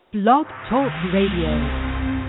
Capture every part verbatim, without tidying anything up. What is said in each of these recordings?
Blog Talk Radio.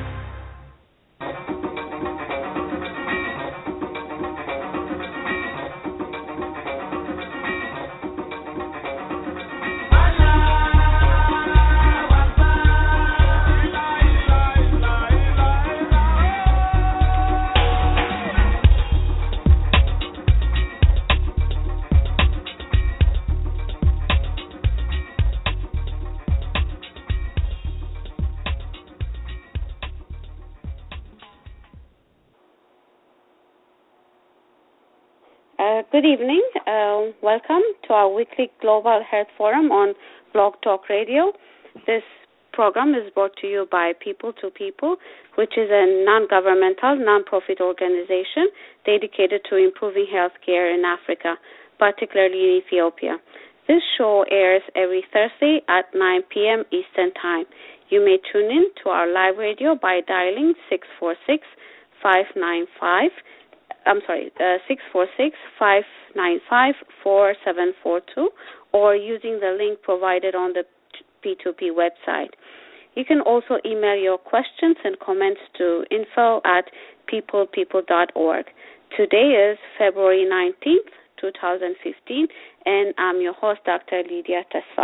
Good evening. Uh, welcome to our weekly Global Health Forum on Blog Talk Radio. This program is brought to you by People to People, which is a non-governmental, non-profit organization dedicated to improving healthcare in Africa, particularly in Ethiopia. This show airs every Thursday at nine p.m. Eastern Time. You may tune in to our live radio by dialing six four six, five nine five I'm sorry, uh, six four six, five nine five, four seven four two, or using the link provided on the P two P website. You can also email your questions and comments to info at peoplepeople dot org. Today is February nineteenth, twenty fifteen, and I'm your host, Doctor Lydia Tesfa.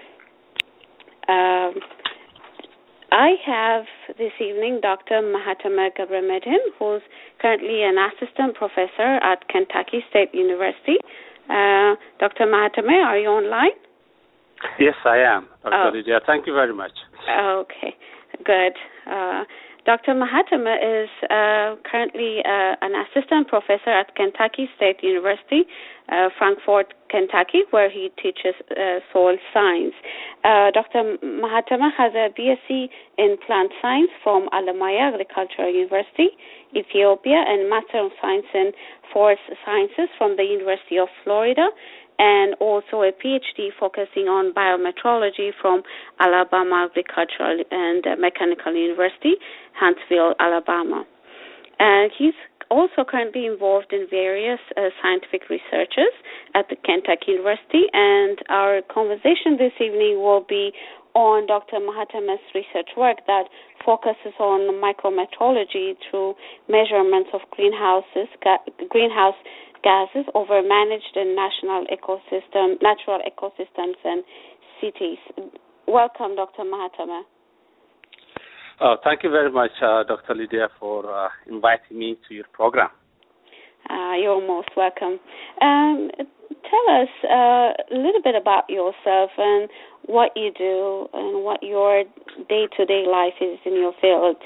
Um, I have this evening Doctor Mahatma Gabramedhin, who's currently an assistant professor at Kentucky State University. Uh, Doctor Mahatma, are you online? Yes, I am, Doctor Oh. Lydia. Thank you very much. Okay, good. Uh, Doctor Mahatma is uh, currently uh, an assistant professor at Kentucky State University, uh, Frankfort, Kentucky, where he teaches uh, soil science. Uh, Doctor Mahatma has a B S c in plant science from Alamaya Agricultural University, Ethiopia, and Master of Science in Forest Sciences from the University of Florida, and also a P H D focusing on biometrology from Alabama Agricultural and uh, Mechanical University, Huntsville, Alabama. And he's also currently involved in various uh, scientific researches at the Kentucky University, and our conversation this evening will be on Doctor Mahatma's research work that focuses on micrometrology through measurements of greenhouses, ga- greenhouse gases over managed and national ecosystem, natural ecosystems and cities. Welcome, Doctor Mahatma. Oh, thank you very much, uh, Doctor Lydia, for uh, inviting me to your program. Uh, you're most welcome. Um, tell us uh, a little bit about yourself and what you do and what your day-to-day life is in your field.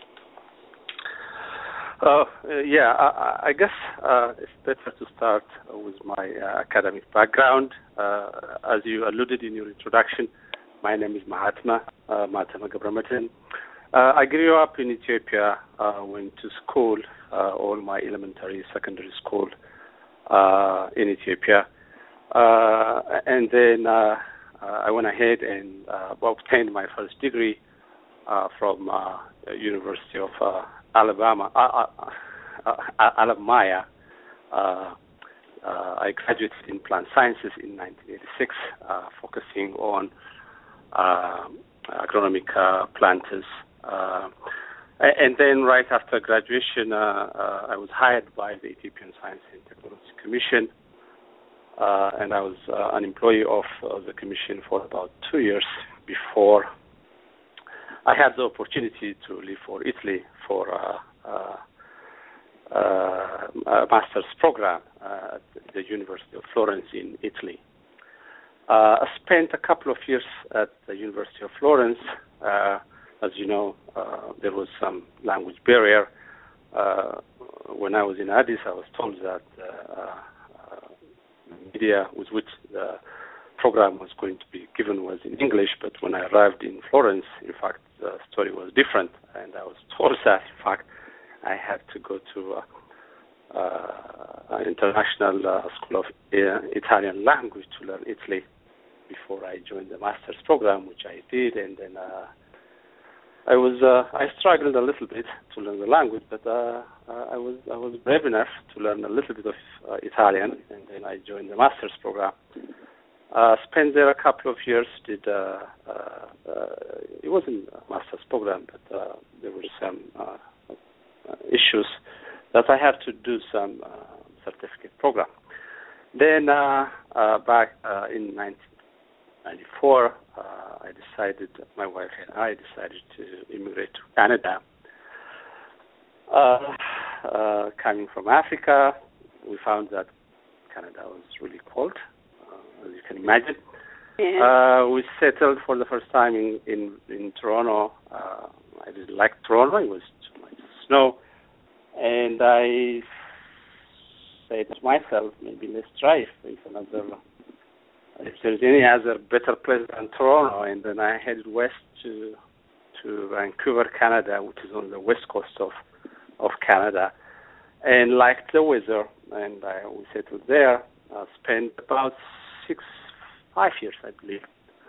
Uh, uh, yeah, I, I guess uh, it's better to start with my uh, academic background. Uh, as you alluded in your introduction, my name is Mahatma, uh, Mahatma Gabramedhin. Uh, I grew up in Ethiopia, uh, went to school, uh, all my elementary, secondary school uh, in Ethiopia. Uh, and then uh, uh, I went ahead and uh, obtained my first degree uh, from uh, University of uh, Alabama, uh, uh, uh, Alamaya. Uh, uh, I graduated in plant sciences in nineteen eighty-six, uh, focusing on uh, agronomic uh, planters. Uh, and then right after graduation, uh, uh, I was hired by the Ethiopian Science and Technology Commission, uh, and I was uh, an employee of uh, the commission for about two years before I had the opportunity to leave for Italy for uh, uh, uh, a master's program uh, at the University of Florence in Italy. Uh, I spent a couple of years at the University of Florence. Uh, as you know, uh, there was some language barrier. Uh, when I was in Addis, I was told that uh, uh, the media with which the program was going to be given was in English, but when I arrived in Florence, in fact, the story was different, and I was told that, in fact, I had to go to uh, uh, an international uh, school of uh, Italian language to learn Italy before I joined the master's program, which I did, and then uh, I was uh, I struggled a little bit to learn the language, but uh, uh, I was I was brave enough to learn a little bit of uh, Italian, and then I joined the master's program. Uh, spent there a couple of years. Did uh, uh, uh, it wasn't a master's program, but uh, there were some uh, uh, issues that I had to do some uh, certificate program. Then uh, uh, back uh, in nineteen ninety-four, uh, I decided, my wife and I decided to immigrate to Canada. Uh, uh, coming from Africa, we found that Canada was really cold, uh, as you can imagine. Yeah. Uh, we settled for the first time in, in, in Toronto. Uh, I didn't like Toronto. It was too much snow. And I said to myself, maybe let's try if there's another, if there's any other better place than Toronto. And then I headed west to to Vancouver, Canada, which is on the west coast of, of Canada, and liked the weather. And I, we settled there. Uh, spent about six, five years, I believe.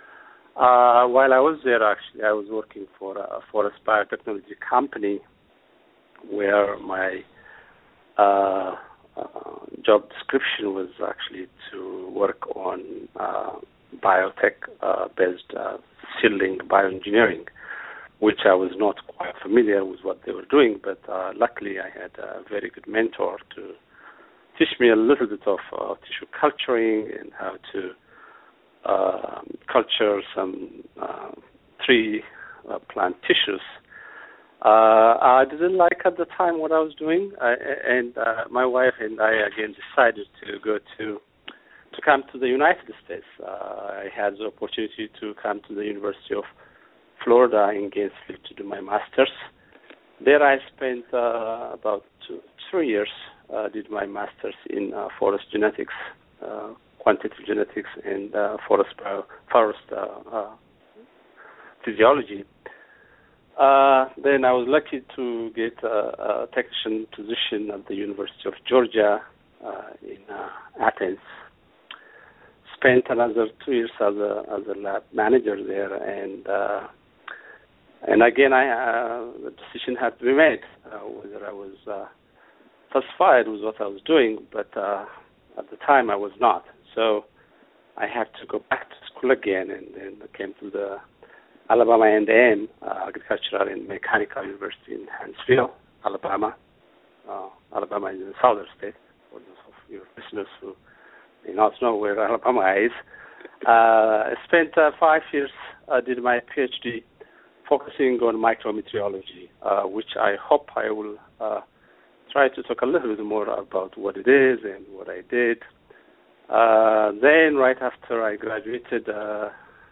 Uh, while I was there, actually, I was working for a forest biotechnology company, where my uh, uh, job description was actually to work on uh, biotech-based uh, uh, seedling bioengineering, which I was not quite familiar with what they were doing, but uh, luckily I had a very good mentor to teach me a little bit of uh, tissue culturing and how to uh, culture some uh, tree uh, plant tissues. Uh, I didn't like at the time what I was doing, I, and uh, my wife and I again decided to go to to come to the United States. Uh, I had the opportunity to come to the University of Florida in Gainesville to do my master's. There I spent uh, about two, three years, uh, did my master's in uh, forest genetics, uh, quantitative genetics, and uh, forest bio, forest uh, uh, physiology. Uh, then I was lucky to get a, a technician position at the University of Georgia uh, in uh, Athens. Spent another two years as a as a lab manager there, and uh, and again, I uh, the decision had to be made uh, whether I was uh, satisfied with what I was doing, but uh, at the time I was not. So I had to go back to school again, and then I came to the Alabama A and M, uh, Agricultural and Mechanical University in Huntsville, Alabama. Uh, Alabama is in the southern state, for those of your listeners who may not know where Alabama is. Uh, I spent uh, five years, uh, did my PhD, focusing on micrometeorology, uh, which I hope I will uh, try to talk a little bit more about what it is and what I did. Uh, then, right after I graduated, uh,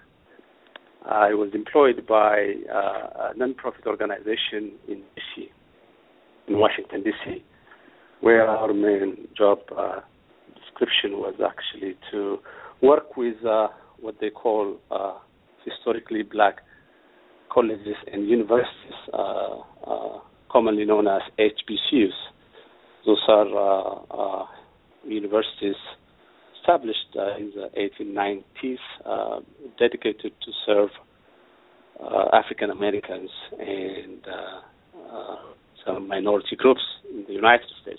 I was employed by uh, a non-profit organization in D C, in Washington, D C, where our main job uh, description was actually to work with uh, what they call uh, historically black colleges and universities, uh, uh, commonly known as H B C Us. Those are uh, uh, universities established uh, in the eighteen nineties, uh, dedicated to serve uh, African Americans and uh, uh, some minority groups in the United States.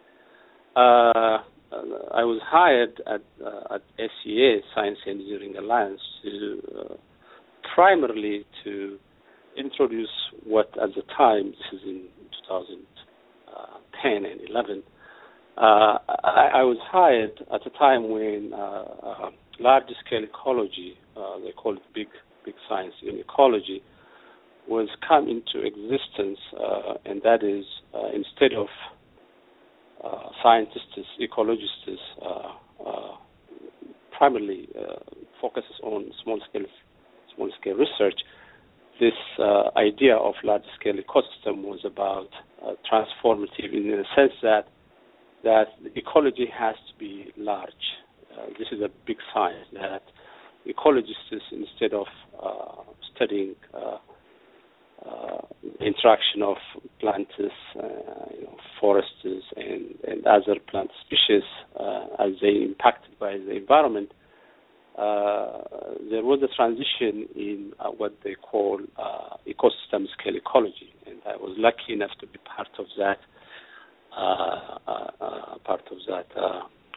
Uh, I was hired at, uh, at S E A, Science Engineering Alliance, to uh, primarily to introduce what at the time, this is in two thousand ten and eleven, uh, I, I was hired at a time when uh, uh, large-scale ecology, uh, they call it big big science in ecology, was come into existence, uh, and that is uh, instead of uh, scientists, ecologists, uh, uh, primarily uh, focuses on small-scale small-scale research. This uh, idea of large-scale ecosystem was about uh, transformative in the sense that that ecology has to be large. Uh, this is a big science that ecologists, instead of uh, studying uh, uh, interaction of plants, uh, you know, forests, and, and other plant species uh, as they impacted by the environment, uh, there was a transition in uh, what they call uh, ecosystem scale ecology, and I was lucky enough to be part of that. Uh, uh, uh, part of that uh,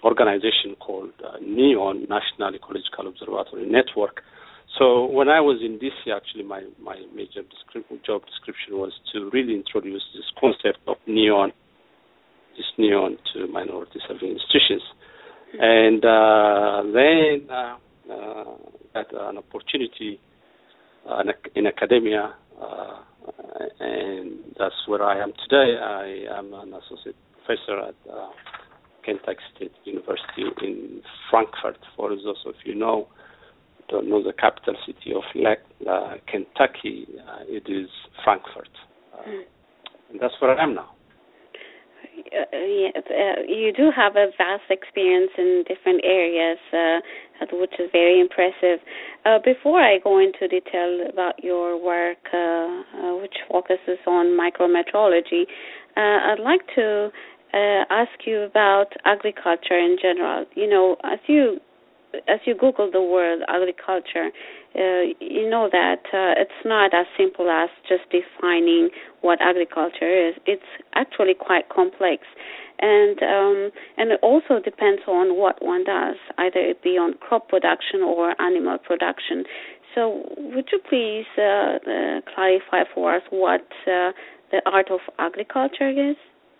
organization called uh, NEON, National Ecological Observatory Network. So when I was in D C, actually, my, my major descrip- job description was to really introduce this concept of NEON, this NEON to minority serving institutions. And uh, then uh, uh, got an opportunity uh, in academia, uh, and that's where I am today. I am an associate professor at uh, Kentucky State University in Frankfort. For those of you know, don't know the capital city of uh, Kentucky, uh, it is Frankfort. Uh, mm. And that's where I am now. Uh, yeah, uh, you do have a vast experience in different areas, uh, which is very impressive. Uh, before I go into detail about your work, uh, uh, which focuses on micrometeorology, uh, I'd like to uh, ask you about agriculture in general. You know, as you as you Google the word agriculture, uh, you know that uh, it's not as simple as just defining what agriculture is. It's actually quite complex, and um, and it also depends on what one does, either it be on crop production or animal production. So would you please uh, uh, clarify for us what uh, the art of agriculture is?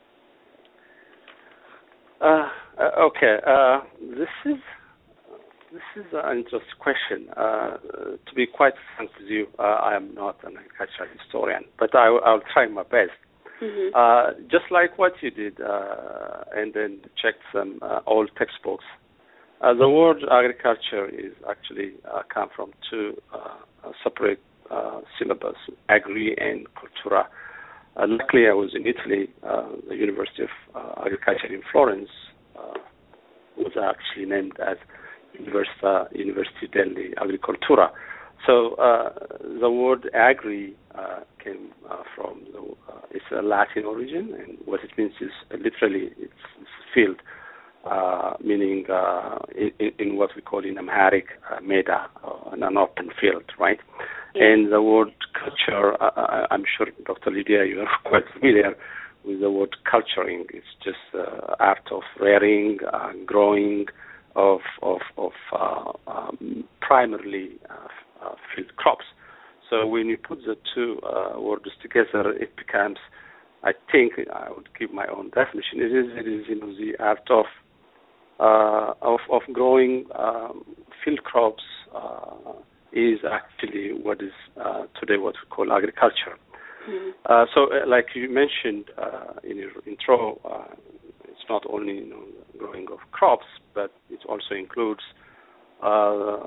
Uh, okay, uh, this is This is an interesting question. Uh, to be quite frank with you, uh, I am not an agricultural historian, but I, I'll try my best. Mm-hmm. Uh, just like what you did, uh, and then check some uh, old textbooks. Uh, the word agriculture is actually uh, come from two uh, separate uh, syllables, agri and cultura. Uh, luckily, I was in Italy. Uh, the University of uh, Agriculture in Florence uh, was actually named as Università University delle Agricoltura. So uh, the word agri uh, came uh, from the, uh, it's a Latin origin, and what it means is uh, literally it's, it's field, uh, meaning uh, in, in what we call in Amharic uh, meda, uh, an open field, right? Yeah. And the word culture, uh, I'm sure Doctor Lydia, you are quite familiar with the word culturing. It's just uh, art of rearing, uh, growing, of of of uh, um, primarily uh, uh, field crops. So when you put the two uh, words together, it becomes, I think, I would give my own definition. It is it is you know the art of uh, of of growing um, field crops uh, is actually what is uh, today what we call agriculture. Mm-hmm. Uh, so, uh, like you mentioned uh, in your intro. Uh, It's not only you know, growing of crops, but it also includes uh,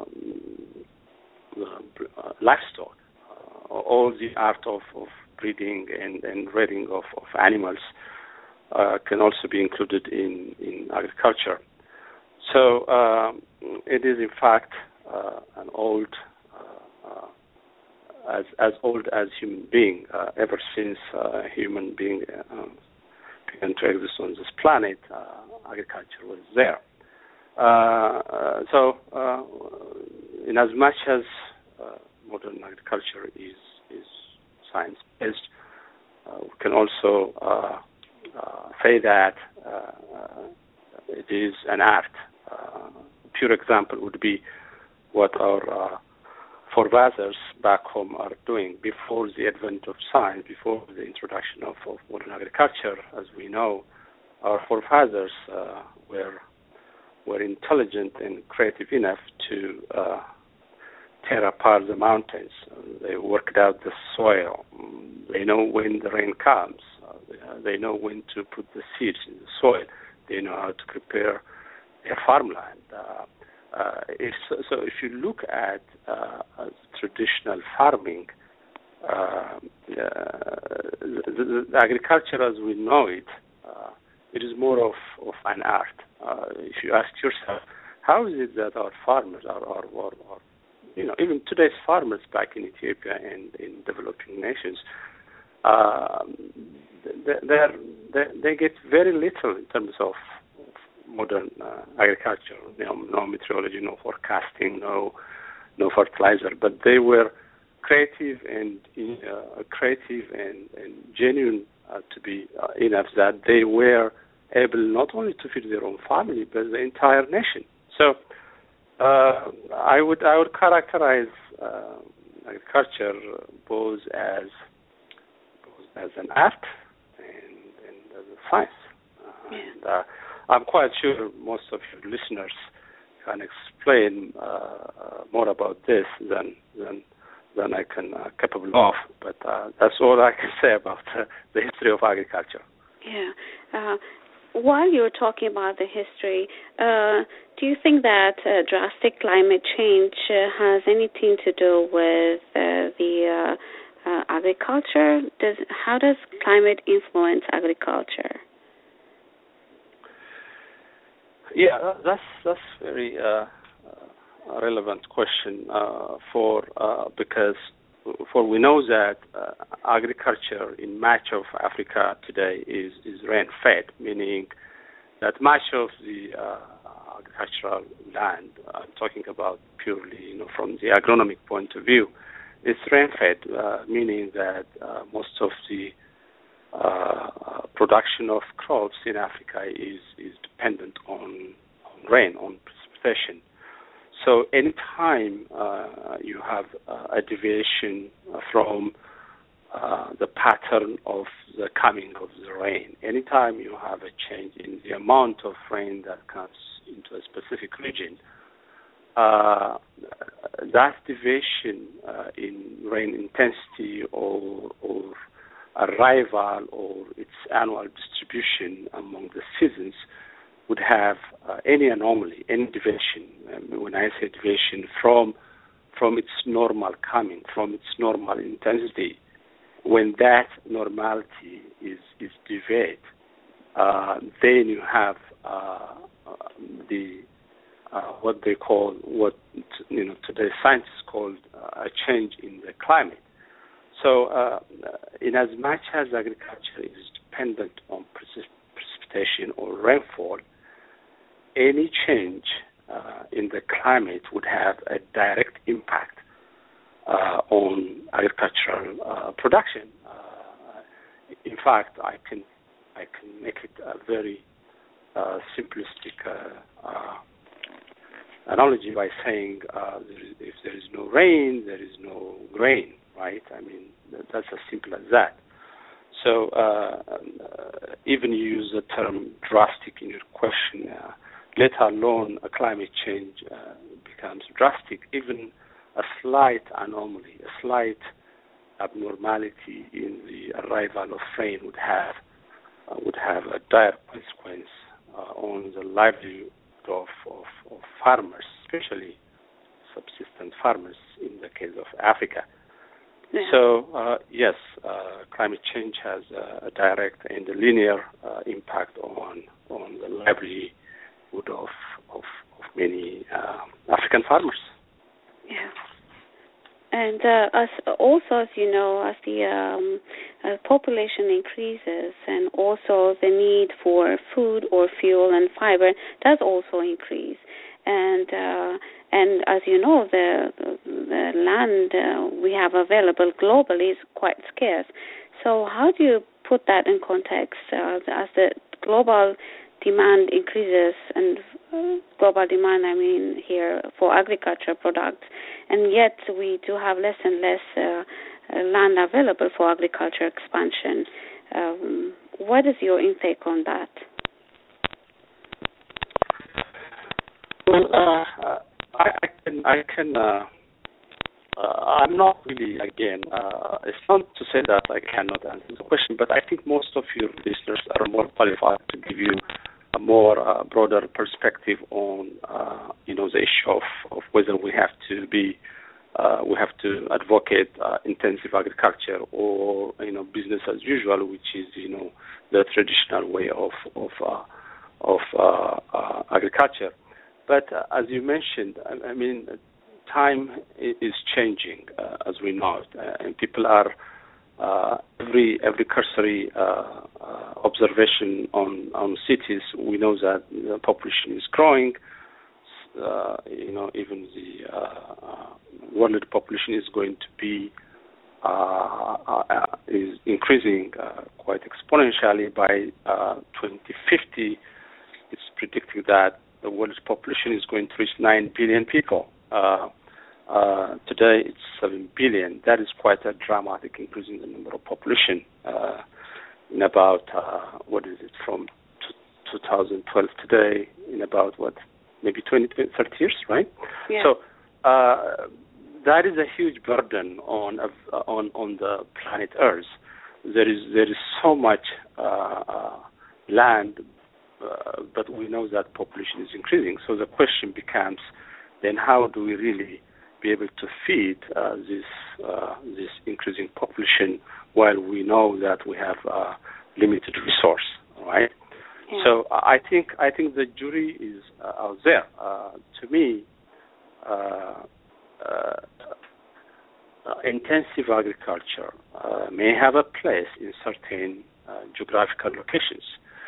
uh, livestock. Uh, all the art of, of breeding and, and rearing of, of animals uh, can also be included in, in agriculture. So um, it is, in fact, uh, an old, uh, uh, as as old as human being. Uh, ever since uh, human being. Uh, began to exist on this planet, uh, agriculture was there. Uh, uh, so, uh, in as much as uh, modern agriculture is is science-based, uh, we can also uh, uh, say that uh, it is an art. Uh, a pure example would be what our uh, forefathers back home are doing before the advent of science, before the introduction of, of modern agriculture. As we know, our forefathers uh, were were intelligent and creative enough to uh, tear apart the mountains. Uh, they worked out the soil. They know when the rain comes. Uh, they know when to put the seeds in the soil. They know how to prepare their farmland. Uh, Uh, if, so if you look at uh, traditional farming, uh, the, the, the agriculture as we know it, uh, it is more of, of an art. Uh, if you ask yourself, how is it that our farmers are, or, or, or, you know, even today's farmers back in Ethiopia and in developing nations, uh, they, they, they get very little in terms of modern uh, agriculture, you know, no meteorology, no forecasting, no no fertilizer, but they were creative and uh, creative and, and genuine uh, to be uh, enough that they were able not only to feed their own family but the entire nation. So uh, I would I would characterize uh, agriculture both as both as an art and, and as a science. Uh, yeah. and, uh, I'm quite sure most of your listeners can explain uh, more about this than than than I can uh, capable of. But uh, that's all I can say about uh, the history of agriculture. Yeah. Uh, while you're talking about the history, uh, do you think that uh, drastic climate change uh, has anything to do with uh, the uh, uh, agriculture? Does how does climate influence agriculture? Yeah, that's that's very uh, uh, relevant question uh, for uh, because for we know that uh, agriculture in much of Africa today is is rain fed, meaning that much of the uh, agricultural land, I'm talking about purely you know from the agronomic point of view, is rain fed, uh, meaning that uh, most of the Uh, production of crops in Africa is, is dependent on, on rain, on precipitation. So anytime uh, you have uh, a deviation from uh, the pattern of the coming of the rain, anytime you have a change in the amount of rain that comes into a specific region, uh, that deviation uh, in rain intensity or, or arrival or its annual distribution among the seasons would have uh, any anomaly, any deviation. Um, when I say deviation from from its normal coming, from its normal intensity, when that normality is is deviate, uh, then you have uh, the uh, what they call what you know today scientists call uh, a change in the climate. So, uh, in as much as agriculture is dependent on precip- precipitation or rainfall, any change uh, in the climate would have a direct impact uh, on agricultural uh, production. Uh, in fact, I can I can make it a very uh, simplistic uh, uh, analogy by saying uh, there is, if there is no rain, there is no grain. Right? I mean, that's as simple as that. So uh, uh, even you use the term drastic in your question, uh, let alone a climate change uh, becomes drastic. Even a slight anomaly, a slight abnormality in the arrival of rain would have uh, would have a dire consequence uh, on the livelihood of, of, of farmers, especially subsistence farmers in the case of Africa. Yeah. So, uh, yes, uh, climate change has a, a direct and a linear uh, impact on on the livelihood of, of, of many uh, African farmers. Yeah. And uh, as also, as you know, as the um, uh, population increases and also the need for food or fuel and fiber does also increase. And uh, and as you know, the the land uh, we have available globally is quite scarce. So how do you put that in context uh, as the global demand increases, and uh, global demand, I mean here for agriculture products, and yet we do have less and less uh, land available for agriculture expansion. Um, what is your intake on that? Well, uh, I, I can, I can. Uh, uh, I'm not really. Again, uh, it's not to say that I cannot answer the question, but I think most of your listeners are more qualified to give you a more uh, broader perspective on, uh, you know, the issue of, of whether we have to be, uh, we have to advocate uh, intensive agriculture or, you know, business as usual, which is, you know, the traditional way of of uh, of uh, uh, agriculture. But uh, as you mentioned, I, I mean, time is changing uh, as we know it, uh, and people are uh, every every cursory uh, uh, observation on on cities. We know that the population is growing. Uh, you know, even the uh, uh, world population is going to be uh, uh, is increasing uh, quite exponentially. By uh, twenty fifty, it's predicting that the world's population is going to reach nine billion people. Uh, uh, today, it's seven billion. That is quite a dramatic increase in the number of population. Uh, in about, uh, what is it, from two thousand twelve today, in about, what, maybe twenty, thirty years, right? Yeah. So uh, that is a huge burden on uh, on on the planet Earth. There is there is so much uh, uh, land, uh, but we know that population is increasing. So the question becomes, then how do we really be able to feed uh, this uh, this increasing population while we know that we have uh, limited resource, right? Yeah. So I think I think the jury is uh, out there. Uh, to me, uh, uh, uh, intensive agriculture uh, may have a place in certain uh, geographical locations.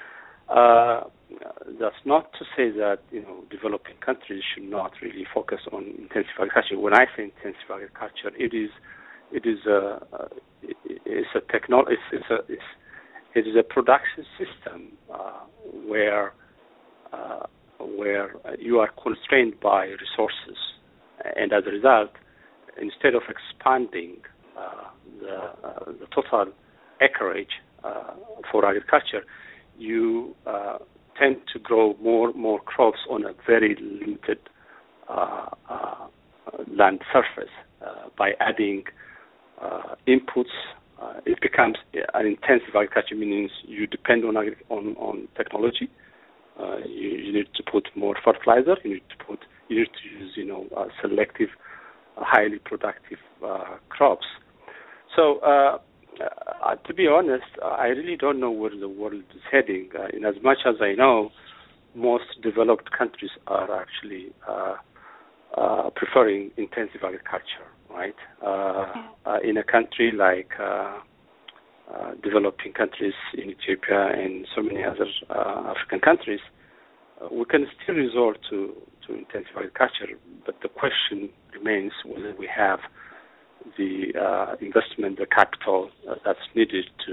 Uh, that's not to say that, you know, developing countries should not really focus on intensive agriculture. When I say intensive agriculture, it is it is a it's a technology it's, it's a it's, it is a production system uh, where uh, where you are constrained by resources, and as a result, instead of expanding uh, the uh, the total acreage uh, for agriculture, you uh, tend to grow more more crops on a very limited uh, uh, land surface uh, by adding uh, inputs. Uh, it becomes an intensive agriculture, meaning you depend on on, on technology. Uh, you, you need to put more fertilizer. You need to put you need to use you know uh, selective, uh, highly productive uh, crops. So. Uh, Uh, to be honest, I really don't know where the world is heading. Uh, in as much as I know, most developed countries are actually uh, uh, preferring intensive agriculture, right? Uh, uh, in a country like uh, uh, developing countries in Ethiopia and so many other uh, African countries, uh, we can still resort to, to intensive agriculture, but the question remains whether we have the uh, investment, the capital uh, that's needed to,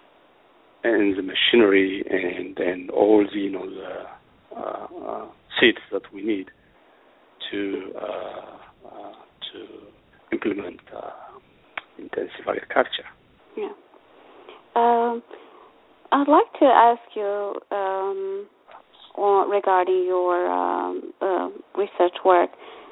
and the machinery and and all the you know the uh, uh, seeds that we need to uh, uh, to implement uh, intensive agriculture. Yeah. Um, I'd like to ask you um, on, regarding your um, uh, research work.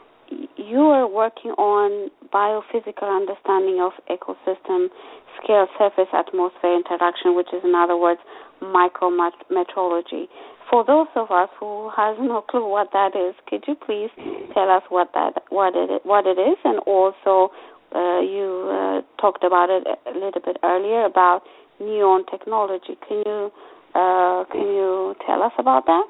You are working on biophysical understanding of ecosystem scale surface atmosphere interaction, which is in other words micrometrology. For those of us who has no clue what that is, could you please tell us what that what it what it is, and also uh, you uh, talked about it a little bit earlier about neon technology. Can you uh, can you tell us about that?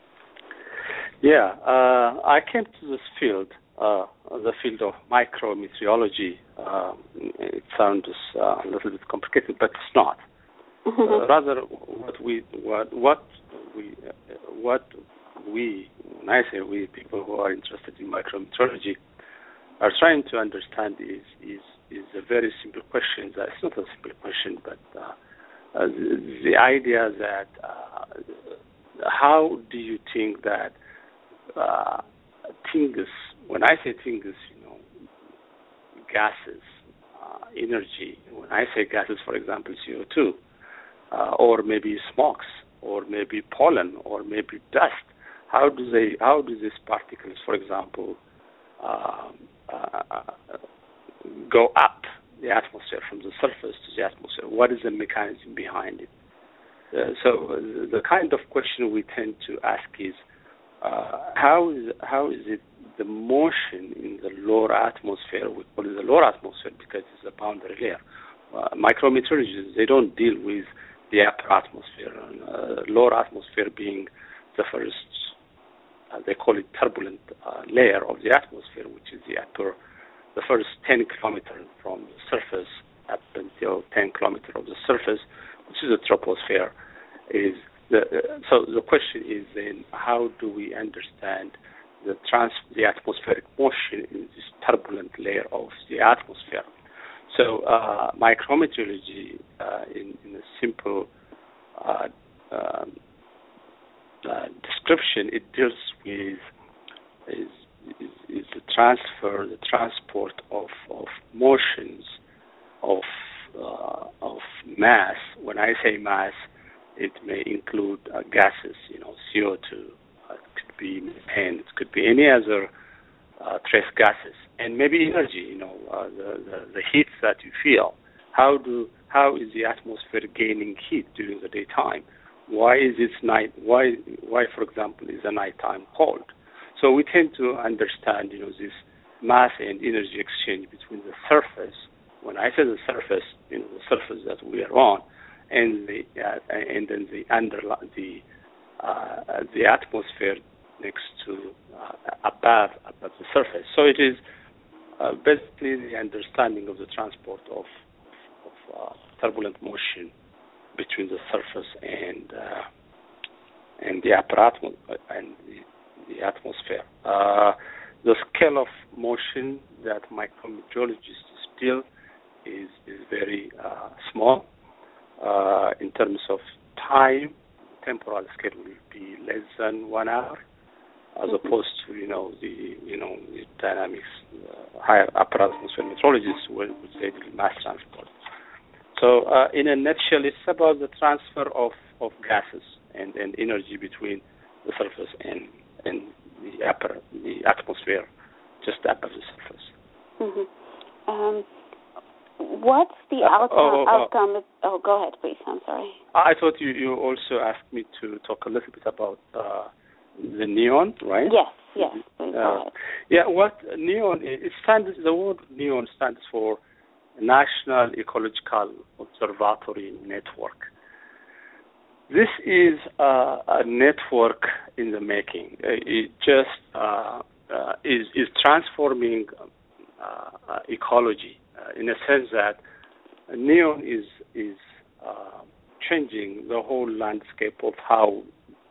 Yeah, uh, I came to this field. Uh, the field of micrometeorology. Uh, it sounds uh, a little bit complicated, but it's not. Mm-hmm. Uh, rather, what we what what we uh, what we when I say we people who are interested in micrometeorology are trying to understand is is is a very simple question. That it's not a simple question, but uh, uh, the, the idea that uh, how do you think that uh, things. When I say things, you know, gases, uh, energy. When I say gases, for example, C O two, uh, or maybe smokes, or maybe pollen, or maybe dust. How do they? How do these particles, for example, uh, uh, go up the atmosphere from the surface to the atmosphere? What is the mechanism behind it? Uh, so uh, the kind of question we tend to ask is, uh, how is how is it? The motion in the lower atmosphere, we call it the lower atmosphere because it's a boundary layer. Uh, micrometeorologists, they don't deal with the upper atmosphere. And, uh, lower atmosphere being the first, uh, they call it turbulent uh, layer of the atmosphere, which is the upper, the first ten kilometers from the surface up until ten kilometers of the surface, which is the troposphere. Is the, uh, so the question is then, how do we understand the trans the atmospheric motion in this turbulent layer of the atmosphere? So uh, micrometeorology, uh, in, in a simple uh, um, uh, description, it deals with is, is, is the transfer, the transport of, of motions of uh, of mass. When I say mass, it may include uh, gases, you know, C O two, uh, it could be methane, it could be any other uh, trace gases, and maybe energy, you know, uh, the, the the heat that you feel. How do how is the atmosphere gaining heat during the daytime? Why is it night? Why why, for example, is the nighttime cold? So we tend to understand, you know, this mass and energy exchange between the surface. When I say the surface, you know, the surface that we are on, and the uh, and then the under the uh, the atmosphere next to uh, above above the surface. So it is uh, basically the understanding of the transport of of uh, turbulent motion between the surface and uh, and the upper atmosphere and the, the atmosphere. Uh, the scale of motion that micrometeorologists still is is very uh, small. Uh, in terms of time, temporal scale will be less than one hour, as mm-hmm. opposed to you know the you know the dynamics, uh, higher upper atmosphere meteorologists would, would say the mass transport. So, uh, in a nutshell, it's about the transfer of, of gases and, and energy between the surface and and the upper the atmosphere, just above the surface. Mm-hmm. Um, what's the uh, outcome? Oh, oh, outcome of, oh, go ahead, please. I'm sorry. I thought you, you also asked me to talk a little bit about uh, the NEON, right? Yes, yes. Please uh, go ahead. Yeah, what NEON it stands. The word NEON stands for National Ecological Observatory Network. This is uh, a network in the making. It just uh, uh, is is transforming uh, ecology uh, in a sense that NEON is is uh, changing the whole landscape of how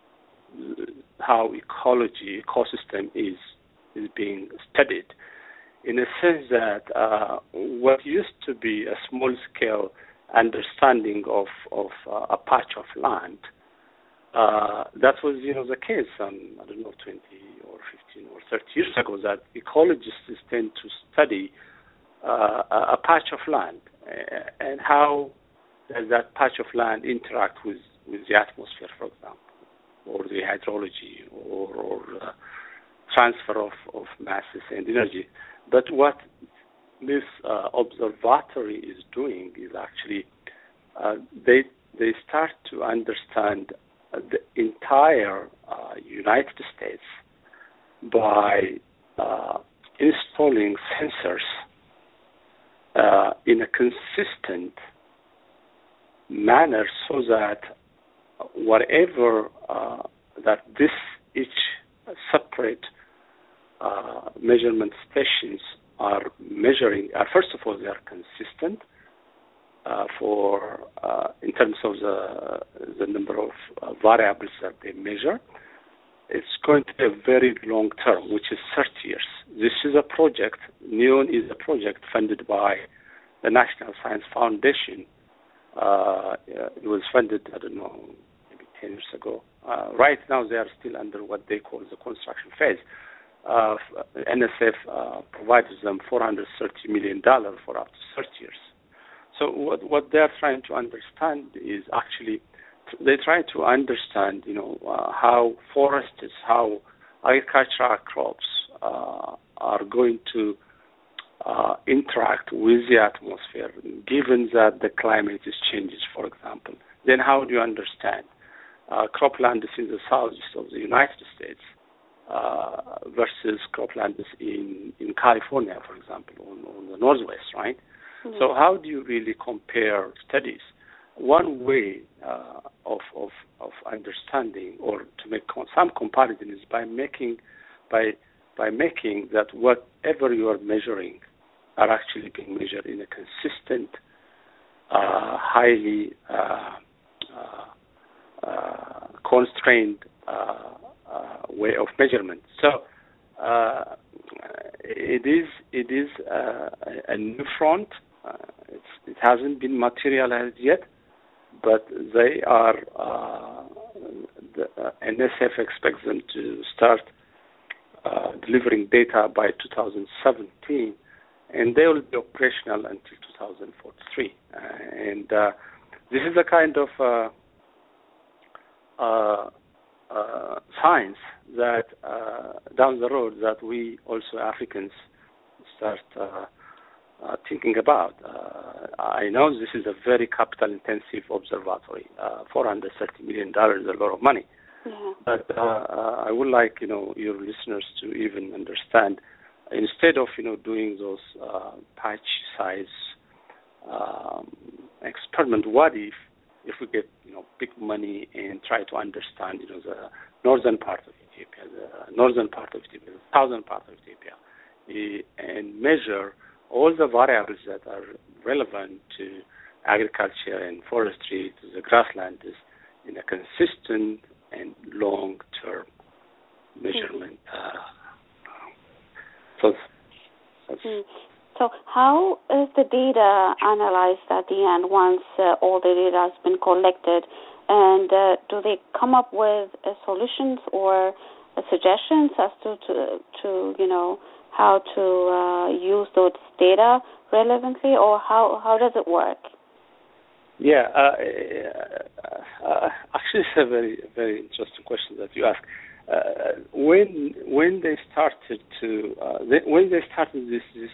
how ecology ecosystem is is being studied. In a sense that uh, what used to be a small-scale understanding of, of uh, a patch of land, uh, that was, you know, the case some, I don't know, twenty or fifteen or thirty years ago, that ecologists tend to study uh, a patch of land uh, and how does that patch of land interact with, with the atmosphere, for example, or the hydrology or, or uh, transfer of, of masses and energy. But what this uh, observatory is doing is actually uh, they they start to understand uh, the entire uh, United States by uh, installing sensors uh, in a consistent manner, so that whatever uh, that this each separate Uh, measurement stations are measuring, uh, first of all, they are consistent uh, for uh, in terms of the the number of uh, variables that they measure. It's going to be a very long term, which is thirty years. This is a project. NEON is a project funded by the National Science Foundation. Uh, it was funded, I don't know, maybe ten years ago. Uh, right now, they are still under what they call the construction phase. Uh, N S F uh, provides them four hundred thirty million dollars for up to thirty years. So what what they're trying to understand is actually, they try to understand, you know, uh, how forests, how agricultural crops uh, are going to uh, interact with the atmosphere, given that the climate is changes, for example. Then how do you understand uh, croplands in the southeast of the United States Uh, versus croplands in, in California, for example, on, on the northwest, right? Mm-hmm. So how do you really compare studies? One way uh, of, of of understanding or to make some comparison is by making by by making that whatever you are measuring are actually being measured in a consistent, uh, highly uh, uh, uh, constrained Uh, Uh, way of measurement. So uh, it is it is uh, a new front Uh, it's, it hasn't been materialized yet, but they are, uh, the uh, N S F expects them to start uh, delivering data by two thousand seventeen, and they will be operational until two thousand forty-three. Uh, and uh, this is the kind of uh, uh, uh, science that uh, down the road that we also Africans start uh, uh, thinking about. Uh, I know this is a very capital-intensive observatory. Uh, four hundred thirty million dollars is a lot of money. Yeah. But uh, uh, I would like, you know, your listeners to even understand, instead of, you know, doing those uh, patch-size um, experiment, what if if we get, you know, big money and try to understand, you know, the northern part of Ethiopia, the northern part of Ethiopia, the southern part of Ethiopia, the, and measure all the variables that are relevant to agriculture and forestry, to the grasslands, in a consistent and long-term measurement. Mm-hmm. Uh, so, that's mm. So how is the data analyzed at the end once uh, all the data has been collected? And uh, do they come up with uh, solutions or uh, suggestions as to, to, to, you know, how to uh, use those data relevantly, or how, how does it work? Yeah, uh, uh, actually, it's a very, very interesting question that you ask. Uh, when when they started to uh, they, when they started this this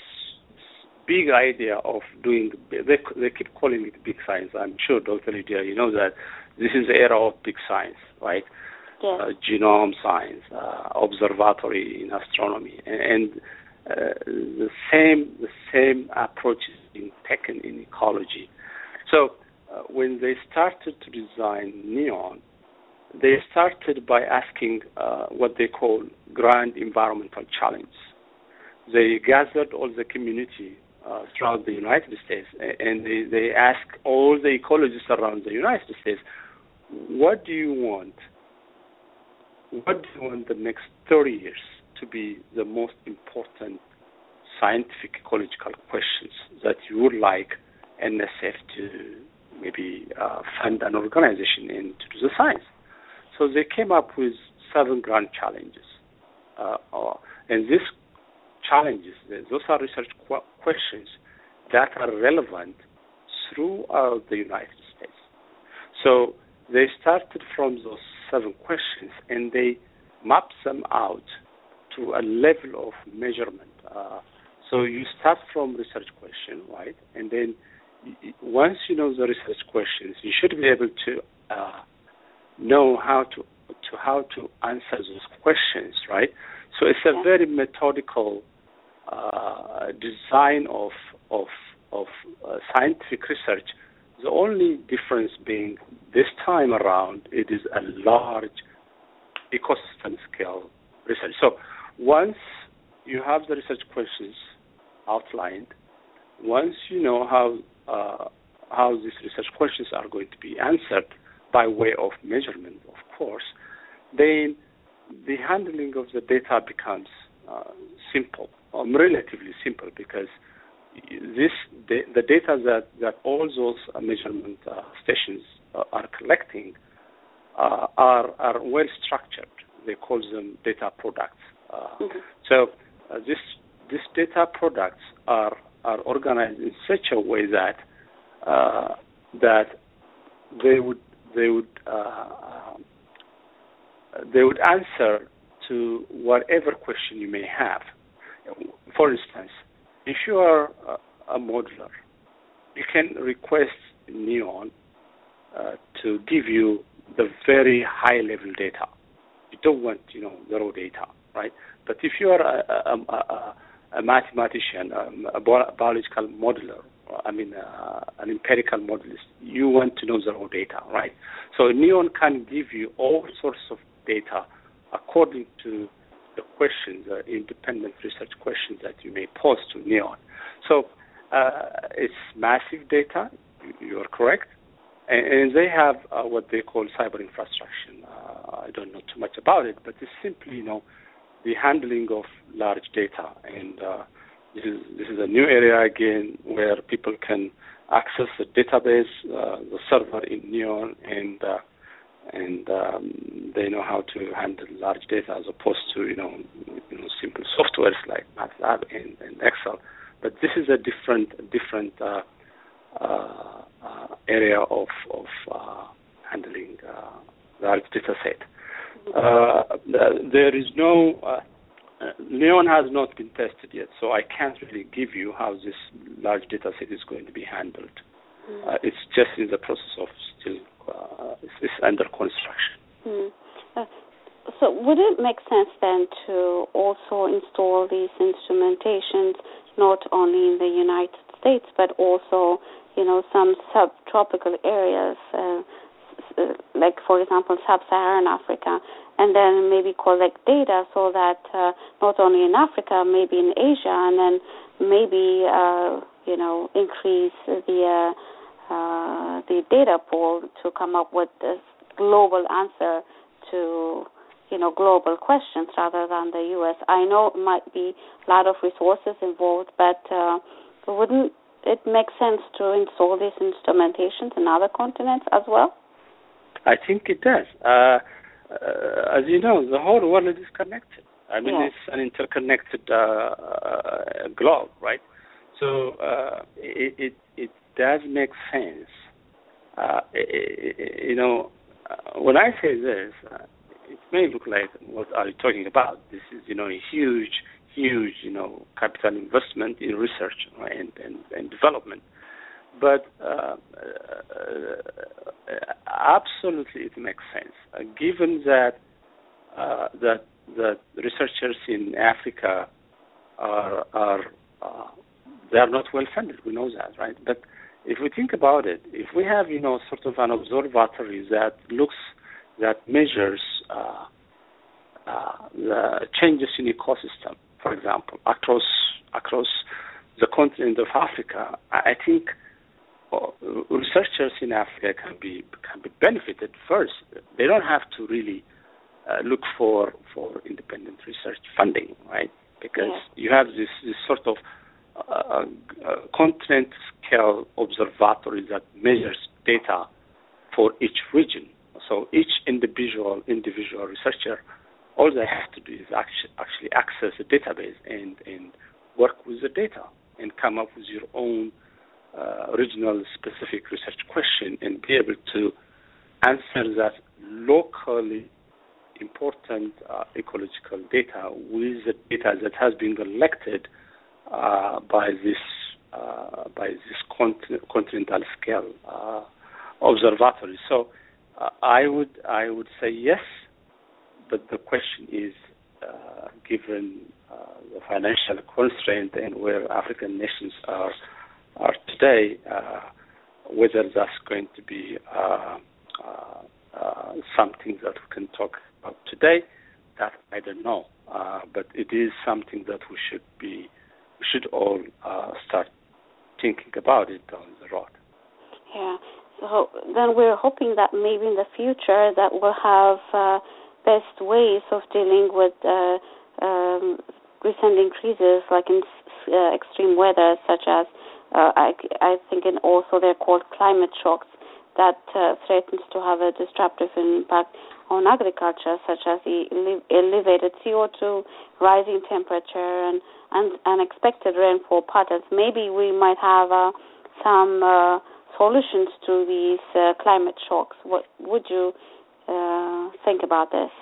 big idea of doing, they they keep calling it big science. I'm sure, Doctor Lydia, you know that this is the era of big science, right? Yes. Uh, genome science, uh, observatory in astronomy, and uh, the same the same approach is being taken in ecology. So uh, when they started to design NEON, they started by asking uh, what they call grand environmental challenge. They gathered all the community uh, throughout the United States, and they, they asked all the ecologists around the United States, what do you want? What do you want the next thirty years to be the most important scientific ecological questions that you would like N S F to maybe uh, fund an organization in to do the science? So they came up with seven grand challenges. Uh, uh, and these challenges, those are research qu- questions that are relevant throughout the United States. So they started from those seven questions and they mapped them out to a level of measurement. Uh, so you start from research question, right? And then once you know the research questions, you should be able to uh, know how to to how to answer those questions, right? So it's a very methodical uh, design of of of uh, scientific research. The only difference being this time around, it is a large ecosystem scale research. So once you have the research questions outlined, once you know how uh, how these research questions are going to be answered by way of measurement, of course, then the handling of the data becomes uh, simple, um, relatively simple, because this the data that, that all those uh, measurement uh, stations uh, are collecting uh, are are well structured. They call them data products. Uh, mm-hmm. So uh, this these data products are are organized in such a way that uh, that they would they would uh, they would answer to whatever question you may have. For instance, if you are a, a modeler, you can request NEON uh, to give you the very high-level data. You don't want, you know, the raw data, right? But if you are a, a, a, a mathematician, a, a biological modeler, I mean, uh, an empirical modelist, you want to know the raw data, right? So NEON can give you all sorts of data according to the questions, uh, independent research questions that you may pose to NEON. So uh, it's massive data, you are correct, and, and they have uh, what they call cyber infrastructure. Uh, I don't know too much about it, but it's simply, you know, the handling of large data, and uh, this is this is a new area again where people can access the database, uh, the server in Neon, and uh, and um, they know how to handle large data as opposed to you know, you know simple softwares like MATLAB and, and Excel. But this is a different different uh, uh, uh, area of of uh, handling uh, large data set. Uh, there is no uh, Neon has not been tested yet, so I can't really give you how this large data set is going to be handled. Mm. Uh, it's just in the process of still, uh, it's, it's under construction. Mm. Uh, so would it make sense then to also install these instrumentations not only in the United States, but also, you know, some subtropical areas, uh, like, for example, sub-Saharan Africa, and then maybe collect data so that uh, not only in Africa, maybe in Asia, and then maybe, uh, you know, increase the uh, uh, the data pool to come up with this global answer to, you know, global questions rather than the U S. I know it might be a lot of resources involved, but uh, wouldn't it make sense to install these instrumentations in other continents as well? I think it does. Uh, uh, as you know, the whole world is connected. I mean, yes. It's an interconnected uh, uh, globe, right? So uh, it, it it does make sense. Uh, it, it, you know, uh, when I say this, uh, it may look like, what are you talking about? This is, you know, a huge, huge, you know, capital investment in research, right, and, and, and development. But uh, uh, absolutely, it makes sense, uh, given that uh, that that researchers in Africa are are uh, they are not well funded. We know that, right? But if we think about it, if we have, you know, sort of an observatory that looks that measures uh, uh, the changes in ecosystem, for example, across across the continent of Africa, I think researchers in Africa can be can be benefited first. They don't have to really uh, look for for independent research funding, right? Because yeah. you have this, this sort of uh, uh, continent scale observatory that measures data for each region. So each individual individual researcher, all they have to do is actually actually access the database and and work with the data and come up with your own Uh, original specific research question and be able to answer that locally important uh, ecological data with the data that has been collected uh, by this uh, by this cont- continental scale uh, observatory. So uh, I would I would say yes, but the question is, uh, given uh, the financial constraint and where African nations are. are today, uh, whether that's going to be uh, uh, uh, something that we can talk about today, that I don't know. Uh, but it is something that we should be, we should all uh, start thinking about it down the road. Yeah. So then we're hoping that maybe in the future that we'll have uh, best ways of dealing with uh, um, recent increases, like in uh, extreme weather, such as Uh, I, I think in also they're called climate shocks that uh, threatens to have a disruptive impact on agriculture, such as the elevated C O two, rising temperature, and, and unexpected rainfall patterns. Maybe we might have uh, some uh, solutions to these uh, climate shocks. What would you uh, think about this?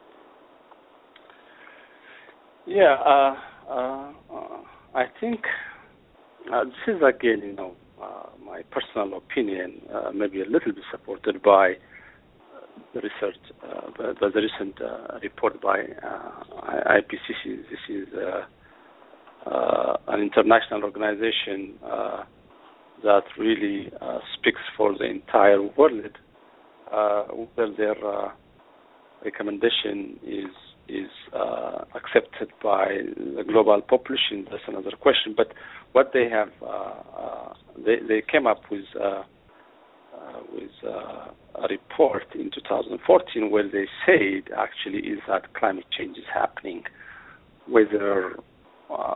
Yeah, uh, uh, uh, I think. Uh, this is, again, you know, uh, my personal opinion, uh, maybe a little bit supported by uh, the research, uh, by the recent uh, report by uh, I P C C. This is uh, uh, an international organization uh, that really uh, speaks for the entire world. Uh, whether their uh, recommendation is is uh, accepted by the global population, that's another question. But what they have, uh, uh, they, they came up with uh, uh, with uh, a report in two thousand fourteen where they said actually is that climate change is happening, whether uh,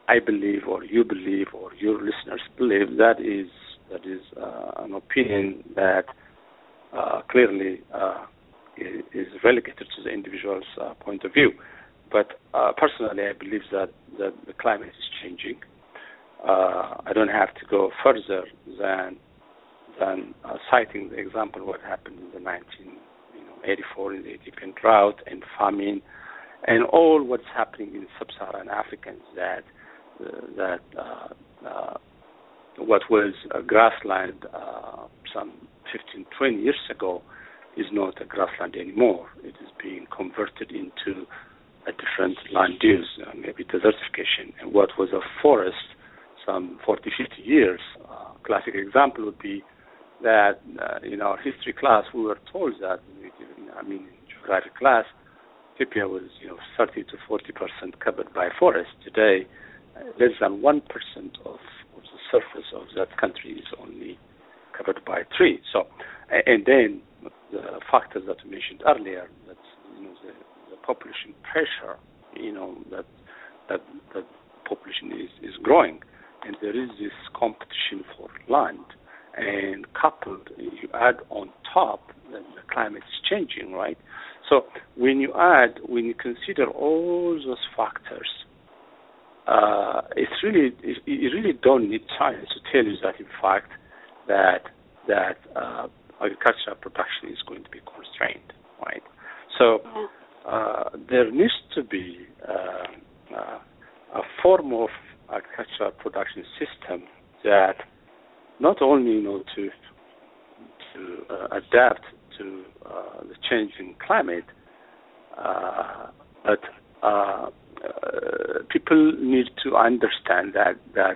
I believe, or you believe, or your listeners believe, that is that is uh, an opinion that uh, clearly uh, is relegated to the individual's uh, point of view. But uh, personally, I believe that, that the climate is changing. Uh, I don't have to go further than than uh, citing the example of what happened in the nineteen eighty-four in the Ethiopian drought and famine, and all what's happening in sub-Saharan Africa is that uh, that uh, uh, what was a grassland uh, some fifteen, twenty years ago is not a grassland anymore. It is being converted into a different land use, uh, maybe desertification. And what was a forest some forty, fifty years, uh, classic example would be that uh, in our history class we were told that, I mean, in geography class, Ethiopia was, you know, thirty to forty percent covered by forest. Today, uh, less than one percent of, of the surface of that country is only covered by trees. So, and then the factors that we mentioned earlier, that, you know, the, the population pressure, you know, that that that population is, is growing, and there is this competition for land. And coupled, you add on top that the climate is changing, right? So when you add, when you consider all those factors, uh, it's really, it, you really don't need science to tell you that, in fact, that that uh, agricultural production is going to be constrained, right? So uh, there needs to be uh, uh, a form of agricultural production system that not only, you know, to to uh, adapt to uh, the changing climate, uh, but uh, uh, people need to understand that that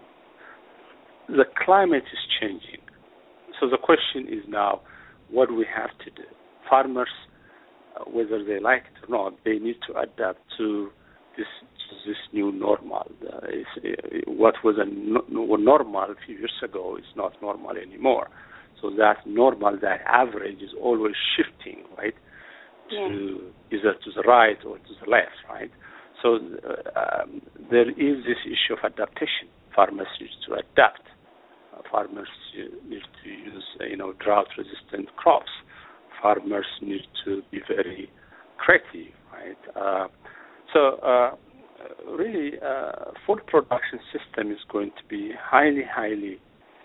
the climate is changing. So the question is now, what do we have to do? Farmers, uh, whether they like it or not, they need to adapt to this this new normal. Uh, is, uh, what was a no, normal a few years ago is not normal anymore. So that normal, that average, is always shifting, right? Yeah. To either to the right or to the left, right? So uh, um, there is this issue of adaptation. Farmers need to adapt. Uh, farmers need to use, uh, you know, drought-resistant crops. Farmers need to be very creative, right? Uh, so uh, really, uh, food production system is going to be highly, highly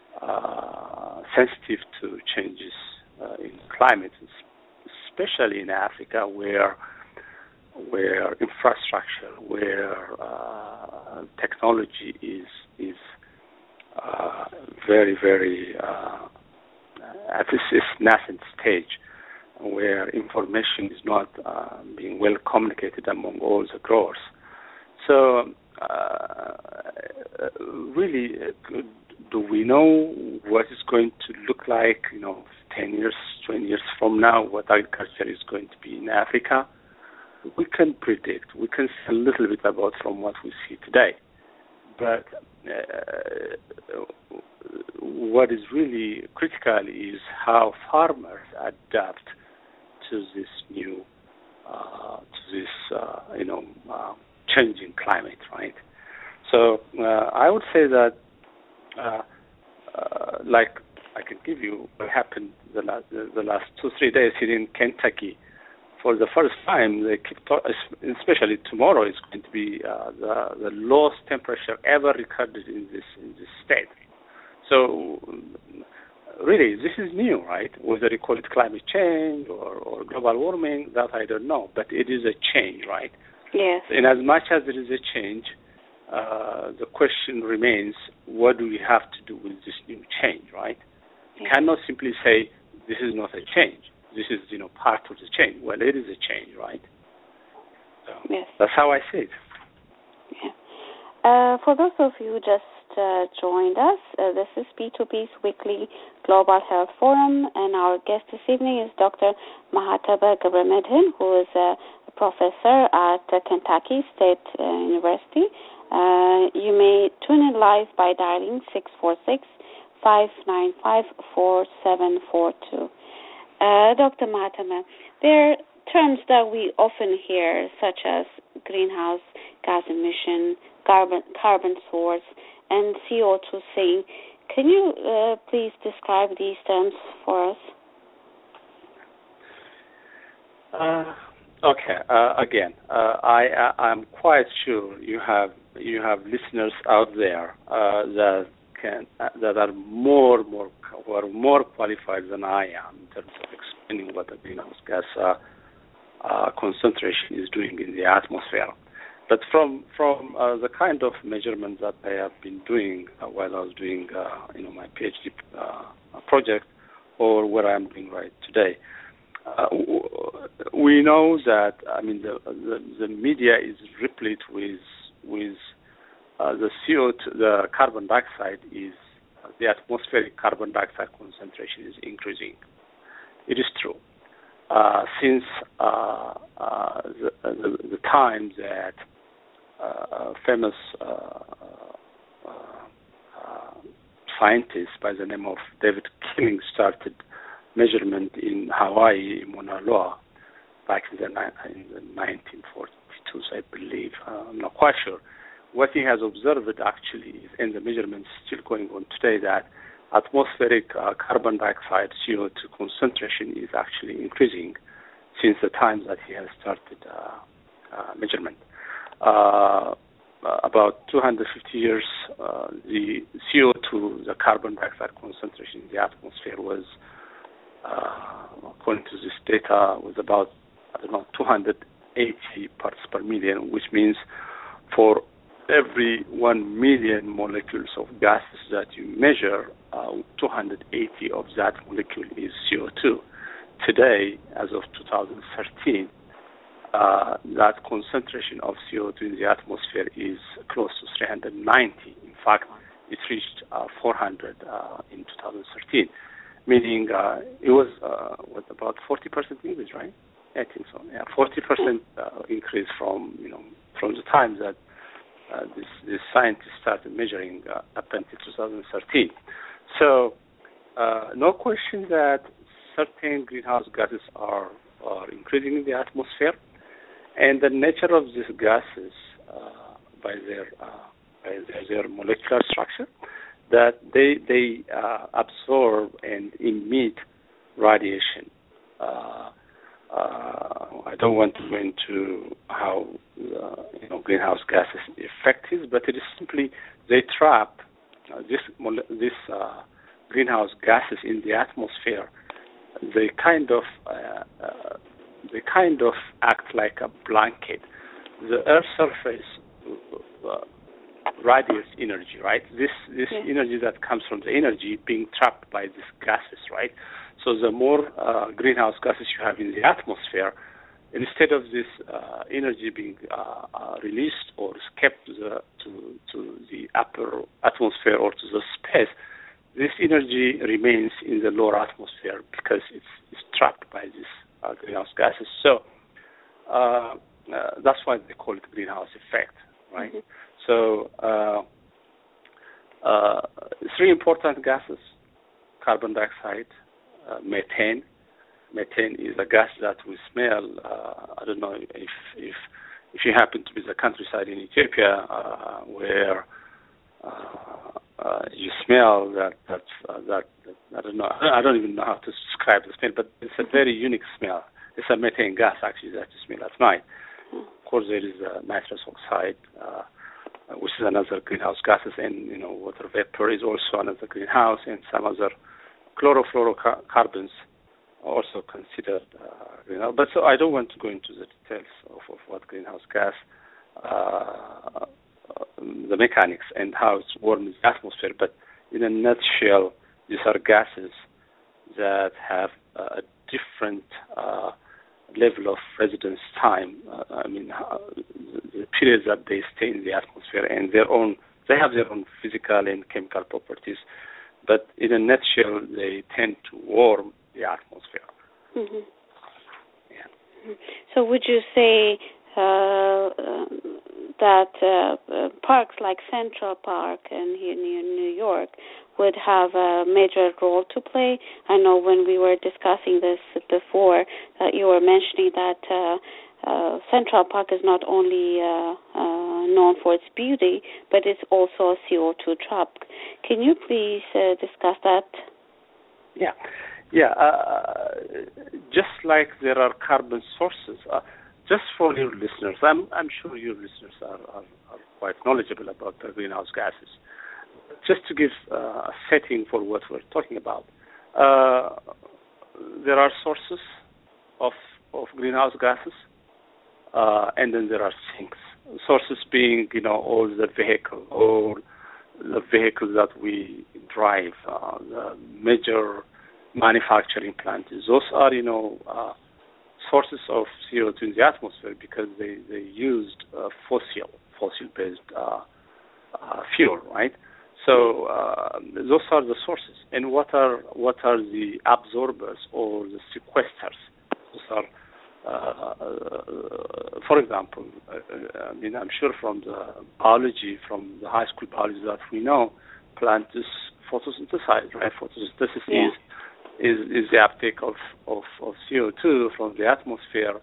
uh, sensitive to changes uh, in climate, especially in Africa, where where infrastructure, where uh, technology is is uh, very, very uh, at this nascent stage, where information is not uh, being well communicated among all the growers. So, uh, really, do we know what it's going to look like, you know, ten years, twenty years from now, what agriculture is going to be in Africa? We can predict. We can say a little bit about from what we see today. But uh, what is really critical is how farmers adapt to this new, uh, to this, uh, you know, uh, changing climate, right? So uh, I would say that, uh, uh, like I can give you what happened the last, the last two, three days here in Kentucky. For the first time, they keep talk, especially tomorrow, is going to be uh, the, the lowest temperature ever recorded in this in this state. So really, this is new, right? Whether you call it climate change or, or global warming, that I don't know, but it is a change, right? Yes. In as much as there is a change, uh, the question remains, what do we have to do with this new change, right? You Yes. cannot simply say, this is not a change. This is, you know, part of the change. Well, it is a change, right? So Yes. that's how I see it. Yeah. Uh, for those of you who just uh, joined us, uh, this is P two P's weekly Global Health Forum, and our guest this evening is Doctor Mahatma Gabramedhin, who is a professor at uh, Kentucky State uh, University. Uh, you may tune in live by dialing six four six, five nine five, four seven four two. Uh, Doctor Mahatma, there are terms that we often hear, such as greenhouse gas emission, carbon carbon source, and C O two sink. Can you uh, please describe these terms for us? Uh, okay. Uh, again, uh, I, I I'm quite sure you have you have listeners out there uh, that can uh, that are more more who are more qualified than I am in terms of explaining what the greenhouse gas uh, uh, concentration is doing in the atmosphere. But from from uh, the kind of measurements that I have been doing uh, while I was doing uh, you know my PhD uh, project, or what I'm doing right today, uh, we know that I mean the the, the media is replete with with uh, the C O two, the carbon dioxide is uh, the atmospheric carbon dioxide concentration is increasing. It is true. Uh, since uh, uh, the, the, the time that uh, famous uh, uh, uh, scientist by the name of David Killing started measurement in Hawaii, in Mauna Loa, back in the, in the nineteen forty-twos, I believe. Uh, I'm not quite sure. What he has observed actually, and the measurements still going on today, that atmospheric uh, carbon dioxide C O two concentration is actually increasing since the time that he has started uh, uh, measurement. Uh, about two hundred fifty years, uh, the C O two, the carbon dioxide concentration in the atmosphere was, uh, according to this data, was about, I don't know, two hundred eighty parts per million, which means for every one million molecules of gases that you measure, uh, two hundred eighty of that molecule is C O two. Today, as of two thousand thirteen, uh, that concentration of C O two in the atmosphere is close to three hundred ninety. In fact, it reached uh, four hundred uh, in two thousand thirteen, meaning uh, it was uh, what about forty percent increase, right? I think so. Yeah, forty percent uh, increase from you know from the time that Uh, this, this scientist started measuring uh, up until two thousand thirteen. So, uh, no question that certain greenhouse gases are, are increasing in the atmosphere, and the nature of these gases, uh, by their uh, by their, their molecular structure, that they they uh, absorb and emit radiation. Uh, Uh, I don't want to go into how uh, you know greenhouse gases effect is, but it is simply they trap uh, this this uh, greenhouse gases in the atmosphere. They kind of uh, uh, they kind of act like a blanket. The Earth's surface uh, radiates energy, right? This this yeah. energy that comes from the energy being trapped by these gases, right? So the more uh, greenhouse gases you have in the atmosphere, instead of this uh, energy being uh, uh, released or kept to the to, to the upper atmosphere or to the space, this energy remains in the lower atmosphere because it's, it's trapped by these uh, greenhouse gases. So uh, uh, that's why they call it greenhouse effect, right? Mm-hmm. So uh, uh, three important gases: carbon dioxide, Uh, methane. Methane is a gas that we smell. Uh, I don't know if if if you happen to be the countryside in Ethiopia, uh, where uh, uh, you smell that that, uh, that that I don't know. I don't even know how to describe the smell, but it's a very unique smell. It's a methane gas actually that you smell at night. Of course, there is uh, nitrous oxide, uh, which is another greenhouse gases, and you know water vapor is also another greenhouse, and some other chlorofluorocarbons are also considered uh, greenhouse. But so I don't want to go into the details of, of what greenhouse gas, uh, the mechanics and how it's warms the atmosphere. But in a nutshell, these are gases that have a different uh, level of residence time. Uh, I mean, uh, the periods that they stay in the atmosphere, and their own, they have their own physical and chemical properties. But in a nutshell, they tend to warm the atmosphere. Mm-hmm. Yeah. So would you say uh, that uh, parks like Central Park and here near New York would have a major role to play? I know when we were discussing this before, that you were mentioning that uh, uh, Central Park is not only uh, uh, known for its beauty, but it's also a C O two trap. Can you please uh, discuss that? Yeah, yeah. Uh, just like there are carbon sources, uh, just for your listeners, I'm I'm sure your listeners are, are, are quite knowledgeable about the greenhouse gases. Just to give uh, a setting for what we're talking about, uh, there are sources of of greenhouse gases, uh, and then there are sinks. Sources being, you know, all the vehicle, all the vehicles that we drive, uh, the major manufacturing plants. Those are, you know, uh, sources of C O two in the atmosphere because they they used uh, fossil fossil-based uh, uh, fuel, right? So uh, those are the sources. And what are what are the absorbers or the sequesters? Those are, uh, uh, for example, uh, I mean, I'm sure from the biology, from the high school biology that we know, plant is photosynthesized, right? Photosynthesis Yeah. is, is is the uptake of, of, of C O two from the atmosphere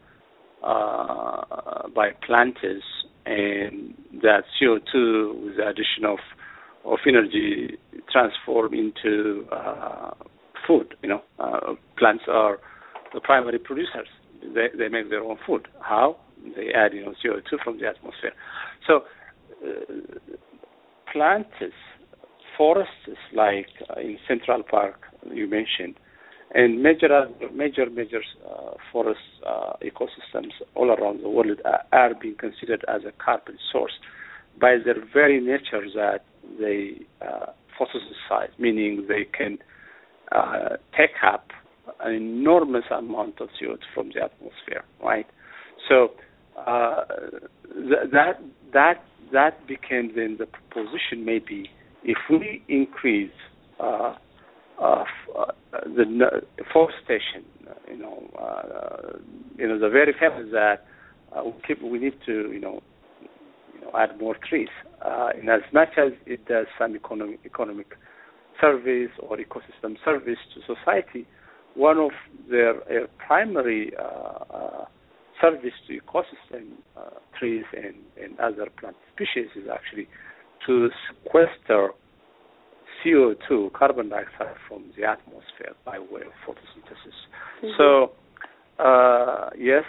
uh, by plants, and that C O two with the addition of of energy transform into uh, food. You know, uh, plants are the primary producers. They they make their own food. How? They add, you know, C O two from the atmosphere. So uh, plants, forests like uh, in Central Park you mentioned, and major major major uh, forest uh, ecosystems all around the world are, are being considered as a carbon source by their very nature that they uh, photosynthesize, meaning they can uh, take up an enormous amount of C O two from the atmosphere, right? So uh, th- that that that became then the proposition. Maybe if we increase uh, uh, uh, the n- forestation, you know, uh, you know, the very fact that uh, we, keep, we need to, you know, you know, add more trees. Uh, in as much as it does some economic, economic service or ecosystem service to society, one of their, their primary uh, uh, service to ecosystem, uh, trees and, and other plant species, is actually to sequester C O two, carbon dioxide, from the atmosphere by way of photosynthesis. Mm-hmm. So, uh, yes,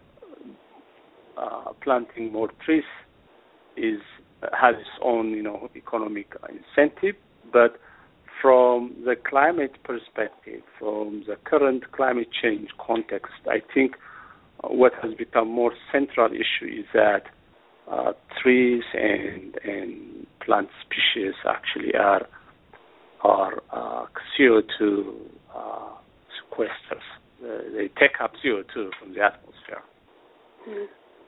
uh, planting more trees is has its own, you know, economic incentive, but from the climate perspective, from the current climate change context, I think what has become more central issue is that uh, trees and and plant species actually are are uh, C O two uh, sequesters. Uh, they take up C O two from the atmosphere. Mm.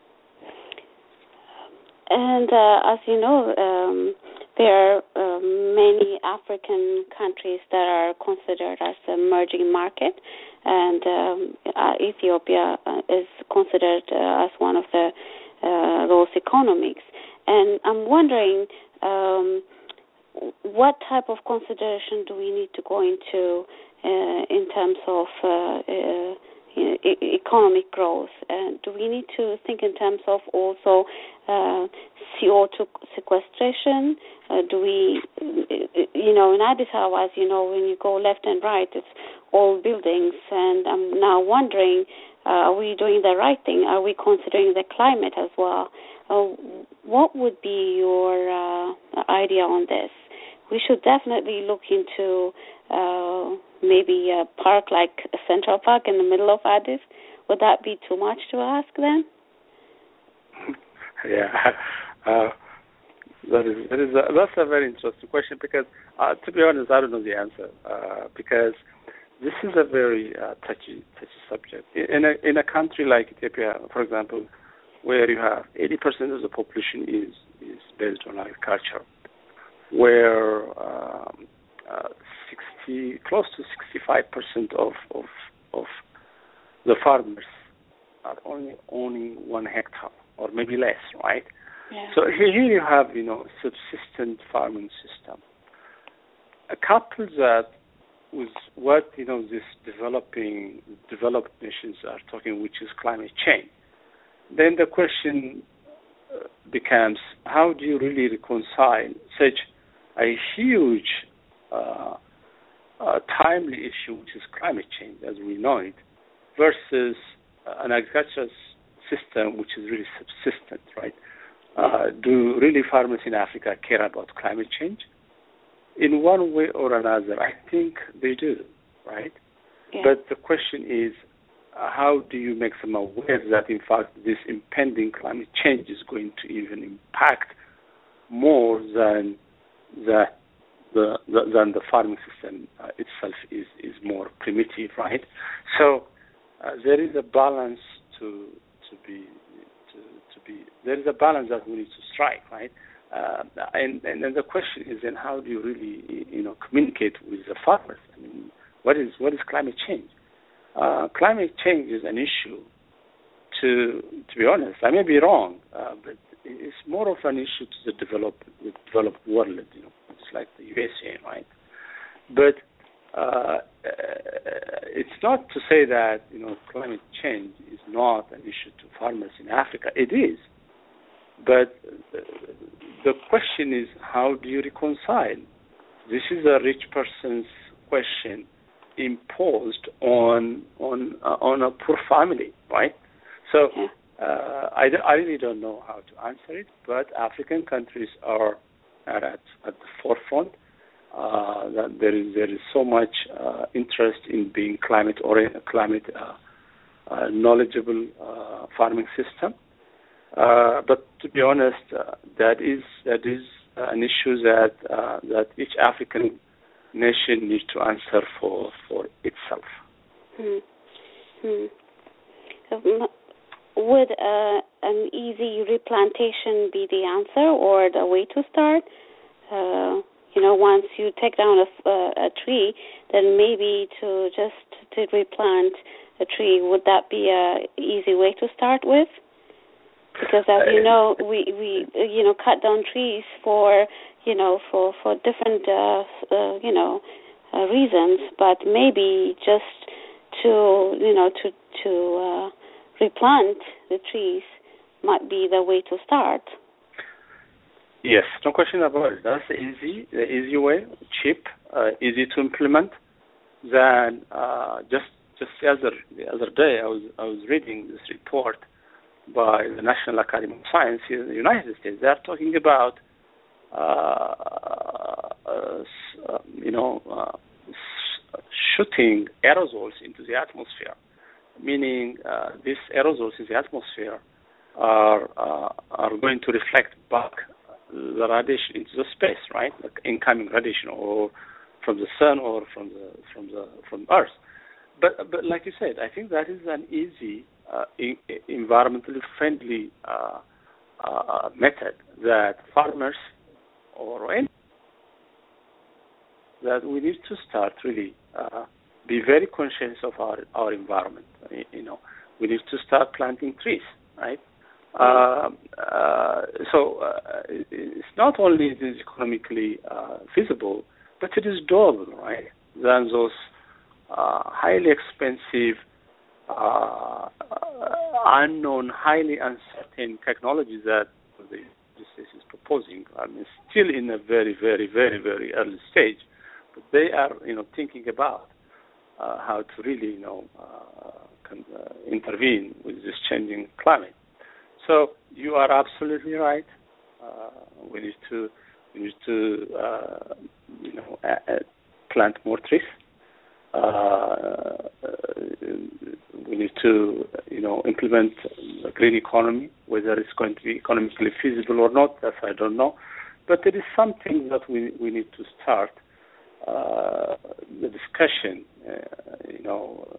And uh, as you know, um, there are uh, many African countries that are considered as emerging market, and um, uh, Ethiopia uh, is considered uh, as one of the uh, those economies. And I'm wondering, um, what type of consideration do we need to go into uh, in terms of uh, uh, e- economic growth? Uh, do we need to think in terms of also uh, C O two sequestration? Uh, do we, you know, in Addis Ababa, as you know, when you go left and right, it's all buildings, and I'm now wondering, uh, are we doing the right thing? Are we considering the climate as well? Uh, what would be your uh, idea on this? We should definitely look into uh, maybe a park like Central Park in the middle of Addis. Would that be too much to ask then? Yeah, uh, that is, that is a, that's a very interesting question because, uh, to be honest, I don't know the answer uh, because this is a very uh, touchy, touchy subject. In a in a country like Ethiopia, for example, where you have eighty percent of the population is is based on agriculture, where um, uh, sixty, close to sixty-five percent of, of of the farmers are only owning one hectare or maybe less, right? Yeah. So here you have, you know, subsistent farming system. A couple that with what, you know, this developing developed nations are talking, which is climate change. then the question becomes, how do you really reconcile such a huge, uh, uh, timely issue, which is climate change, as we know it, versus uh, an agricultural system which is really subsistent, right? Uh, do really farmers in Africa care about climate change? In one way or another, I think they do, right? Yeah. But the question is, uh, how do you make them aware that, in fact, this impending climate change is going to even impact more than the, the, the than the farming system uh, itself is, is more primitive, right? So uh, there is a balance to to be to, to be there is a balance that we need to strike, right? Uh, and, and then the question is, then how do you really, you know, communicate with the farmers? I mean, what is what is climate change? Uh, climate change is an issue. To to be honest, I may be wrong, uh, but it's more of an issue to the developed the developed world. You know, it's like the U S A, right? But uh, it's not to say that, you know, climate change is not an issue to farmers in Africa. It is. But the question is, how do you reconcile? This is a rich person's question imposed on on uh, on a poor family, right? So uh, I, I really don't know how to answer it. But African countries are at at the forefront. Uh, that there is there is so much uh, interest in being climate oriented, climate uh, uh, knowledgeable uh, farming system. Uh, but to be honest, uh, that is that is uh, an issue that uh, that each African nation needs to answer for for itself. Hmm. Hmm. Um, would uh, an easy replantation be the answer or the way to start? Uh, you know, once you take down a, uh, a tree, then maybe to just to replant a tree, would that be a easy way to start with? Because as you know, we, we you know cut down trees for you know for for different uh, uh, you know uh, reasons, but maybe just to you know to to uh, replant the trees might be the way to start. Yes, no question about it. That's the easy, the easy way, cheap, uh, easy to implement. Then uh, just just the other the other day, I was I was reading this report by the National Academy of Science here in the United States. They're talking about, uh, uh, you know, uh, shooting aerosols into the atmosphere, meaning uh, these aerosols in the atmosphere are uh, are going to reflect back the radiation into the space, right? Like incoming radiation, or from the sun, or from the from the from Earth. But but like you said, I think that is an easy, uh, in, environmentally friendly uh, uh, method that farmers or any that we need to start really uh, be very conscious of our our environment. You know, we need to start planting trees, right? Uh, uh, so uh, it's not only it is economically uh, feasible, but it is doable, right? Than those uh, highly expensive, uh, unknown, highly uncertain technologies that the United States is proposing. I mean, still in a very, very, very, very early stage, but they are, you know, thinking about uh, how to really, you know, uh, can, uh, intervene with this changing climate. So you are absolutely right. Uh, we need to we need to uh, you know uh, plant more trees. Uh, we need to you know implement a green economy. Whether it's going to be economically feasible or not, that I don't know. But it is something that we we need to start uh, the discussion. Uh, you know,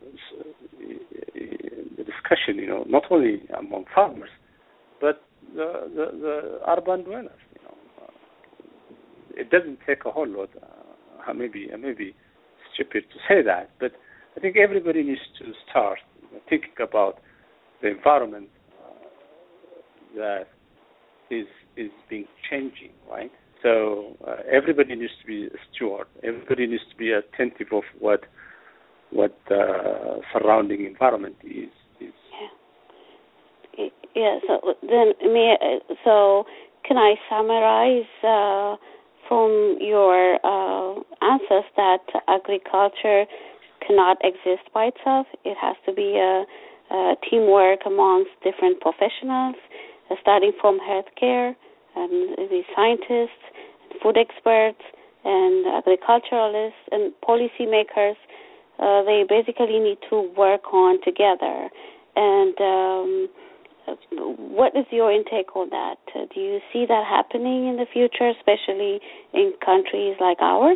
the discussion. You know, not only among farmers, but the, the, the urban dwellers, you know, uh, it doesn't take a whole lot. Uh, maybe maybe stupid to say that, but I think everybody needs to start you know, thinking about the environment uh, that is is being changing, right? So uh, everybody needs to be a steward. Everybody needs to be attentive of what what the surrounding environment is. is. Yeah. Yeah. So then, may so can I summarize uh, from your uh, answers that agriculture cannot exist by itself? It has to be a, a teamwork amongst different professionals, uh, starting from healthcare and the scientists, food experts, and agriculturalists and policymakers. Uh, they basically need to work on together. And um, what is your intake on that? Uh, do you see that happening in the future, especially in countries like ours?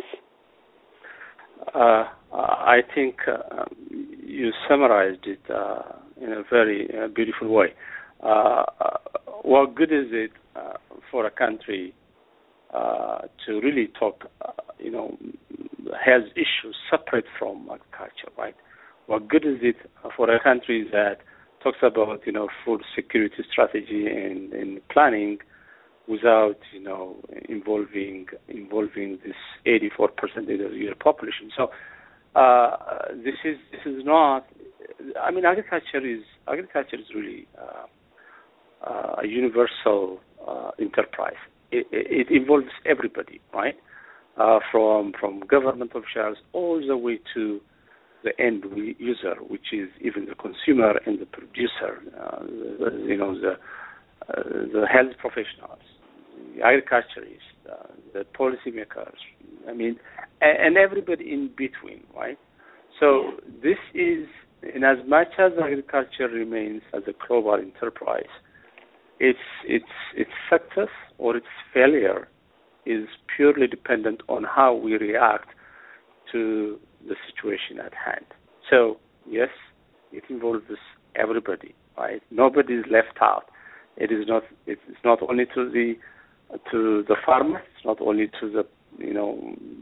Uh, I think uh, you summarized it uh, in a very uh, beautiful way. Uh, what good is it uh, for a country uh, to really talk, uh, you know, health issues separate from agriculture, right? What good is it for a country that talks about, you know, food security strategy and, and planning without, you know, involving involving this eighty-four percent of the year population? So uh, this is this is not. I mean, agriculture is agriculture is really uh, uh, a universal uh, enterprise. It, it, it involves everybody, right? Uh, from from government officials all the way to the end user, which is even the consumer and the producer. Uh, the, you know, the uh, the health professionals, the agriculturists, uh, the policymakers. I mean, and, and everybody in between, right? So this is, in as much as agriculture remains as a global enterprise, its its its success or its failure is purely dependent on how we react to the situation at hand. So yes, it involves everybody, right? Nobody is left out. It is not. It's not only to the to the farmers. It's not only to the you know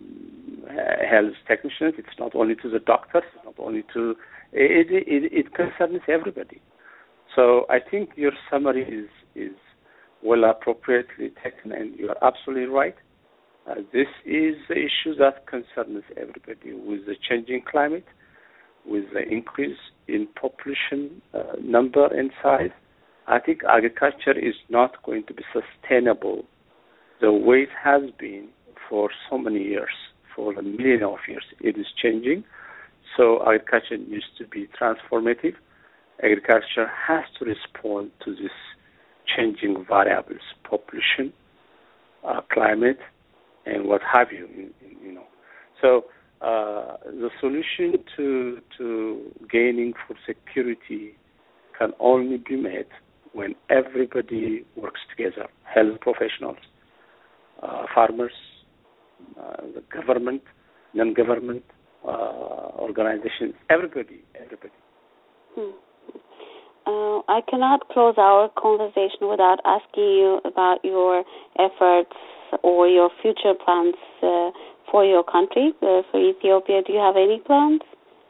health technicians. It's not only to the doctors. It's not only to it. It, it concerns everybody. So I think your summary is is well appropriately taken, and you are absolutely right. Uh, this is the issue that concerns everybody with the changing climate, with the increase in population uh, number and size. I think agriculture is not going to be sustainable the way it has been for so many years, for a million of years. It is changing, so agriculture needs to be transformative. Agriculture has to respond to this changing variables, population, uh, climate, and what have you, you know. So uh, the solution to to gaining food security can only be made when everybody works together: health professionals, uh, farmers, uh, the government, non-government uh, organizations, everybody, everybody. Hmm. Uh, I cannot close our conversation without asking you about your efforts or your future plans uh, for your country, uh, for Ethiopia. Do you have any plans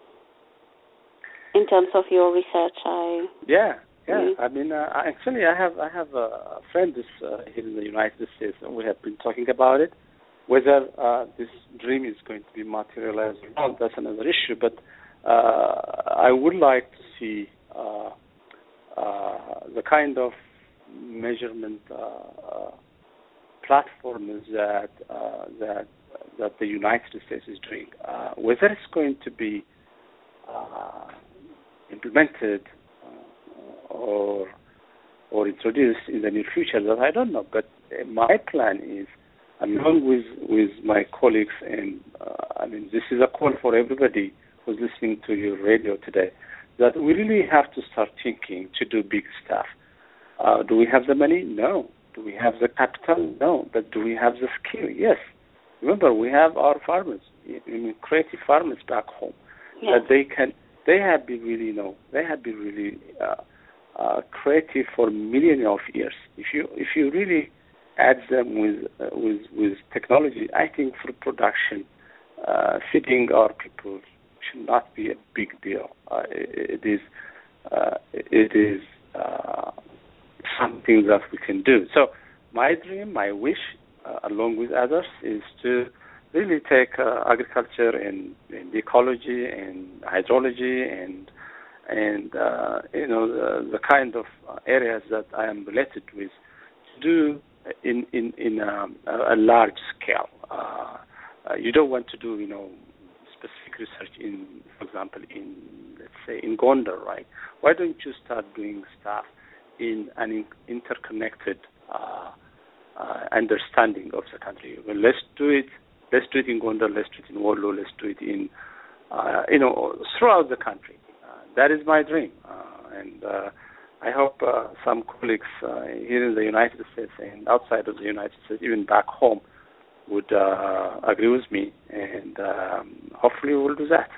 in terms of your research? I yeah, yeah. Mm-hmm. I mean, uh, actually, I have I have a friend this, uh, here in the United States, and we have been talking about it. Whether uh, this dream is going to be materialized or not, that's another issue. But uh, I would like to see uh, uh, the kind of measurement uh, uh, platforms that uh, that that the United States is doing. Uh, whether it's going to be uh, implemented uh, or or introduced in the near future, that I don't know. But my plan is, along with with my colleagues, and uh, I mean, this is a call for everybody who's listening to your radio today, that we really have to start thinking to do big stuff. Uh, do we have the money? No. Do we have the capital? No. But do we have the skill? Yes. Remember, we have our farmers, I mean, creative farmers back home, yeah. that they can. They have been really, you know, they have been really uh, uh, creative for millions of years. If you if you really add them with uh, with with technology, I think food production, uh, feeding our people should not be a big deal. Uh, it, it is uh, it is uh, something that we can do. So my dream, my wish, uh, along with others, is to really take uh, agriculture and, and ecology and hydrology and and uh, you know the, the kind of areas that I am related with to do in in in um, a, a large scale. Uh, uh, you don't want to do you know specific research in, for example, in let's say in Gondar, right? Why don't you start doing stuff in an in, interconnected uh, uh, understanding of the country? Well, let's do it. Let's do it in Gondar. Let's do it in Wollo. Let's do it in uh, you know throughout the country. Uh, that is my dream, uh, and uh, I hope uh, some colleagues uh, here in the United States and outside of the United States, even back home, would uh, agree with me, and um, hopefully we'll do that.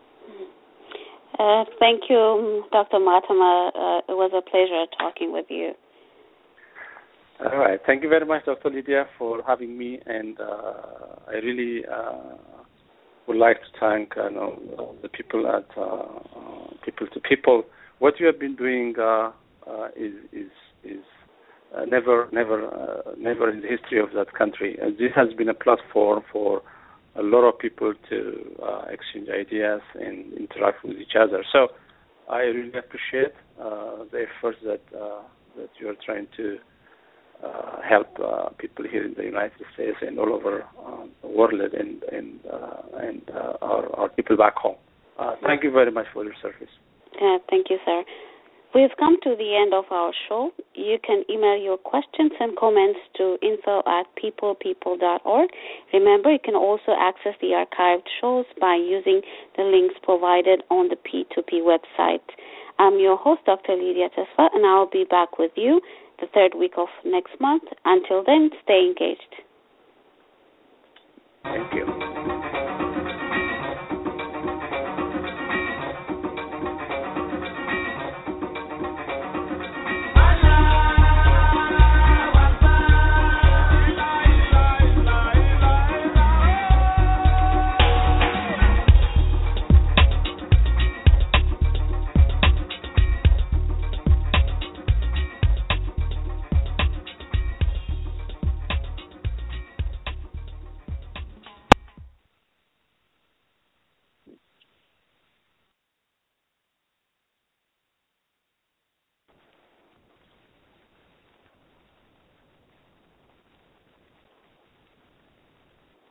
Uh, thank you, Doctor Mahatma. Uh, it was a pleasure talking with you. All right. Thank you very much, Doctor Lydia, for having me, and uh, I really uh, would like to thank uh, you know, the people at uh, People to People. What you have been doing uh, uh, is is is uh, never never uh, never in the history of that country. And this has been a platform for a lot of people to uh, exchange ideas and interact with each other. So I really appreciate uh, the efforts that uh, that you are trying to uh, help uh, people here in the United States and all over uh, the world, and and uh, and uh, our, our people back home. Uh, thank you very much for your service. Uh, thank you, sir. We've come to the end of our show. You can email your questions and comments to info at peoplepeople dot org. Remember, you can also access the archived shows by using the links provided on the P two P website. I'm your host, Doctor Lydia Tesfa, and I'll be back with you the third week of next month. Until then, stay engaged.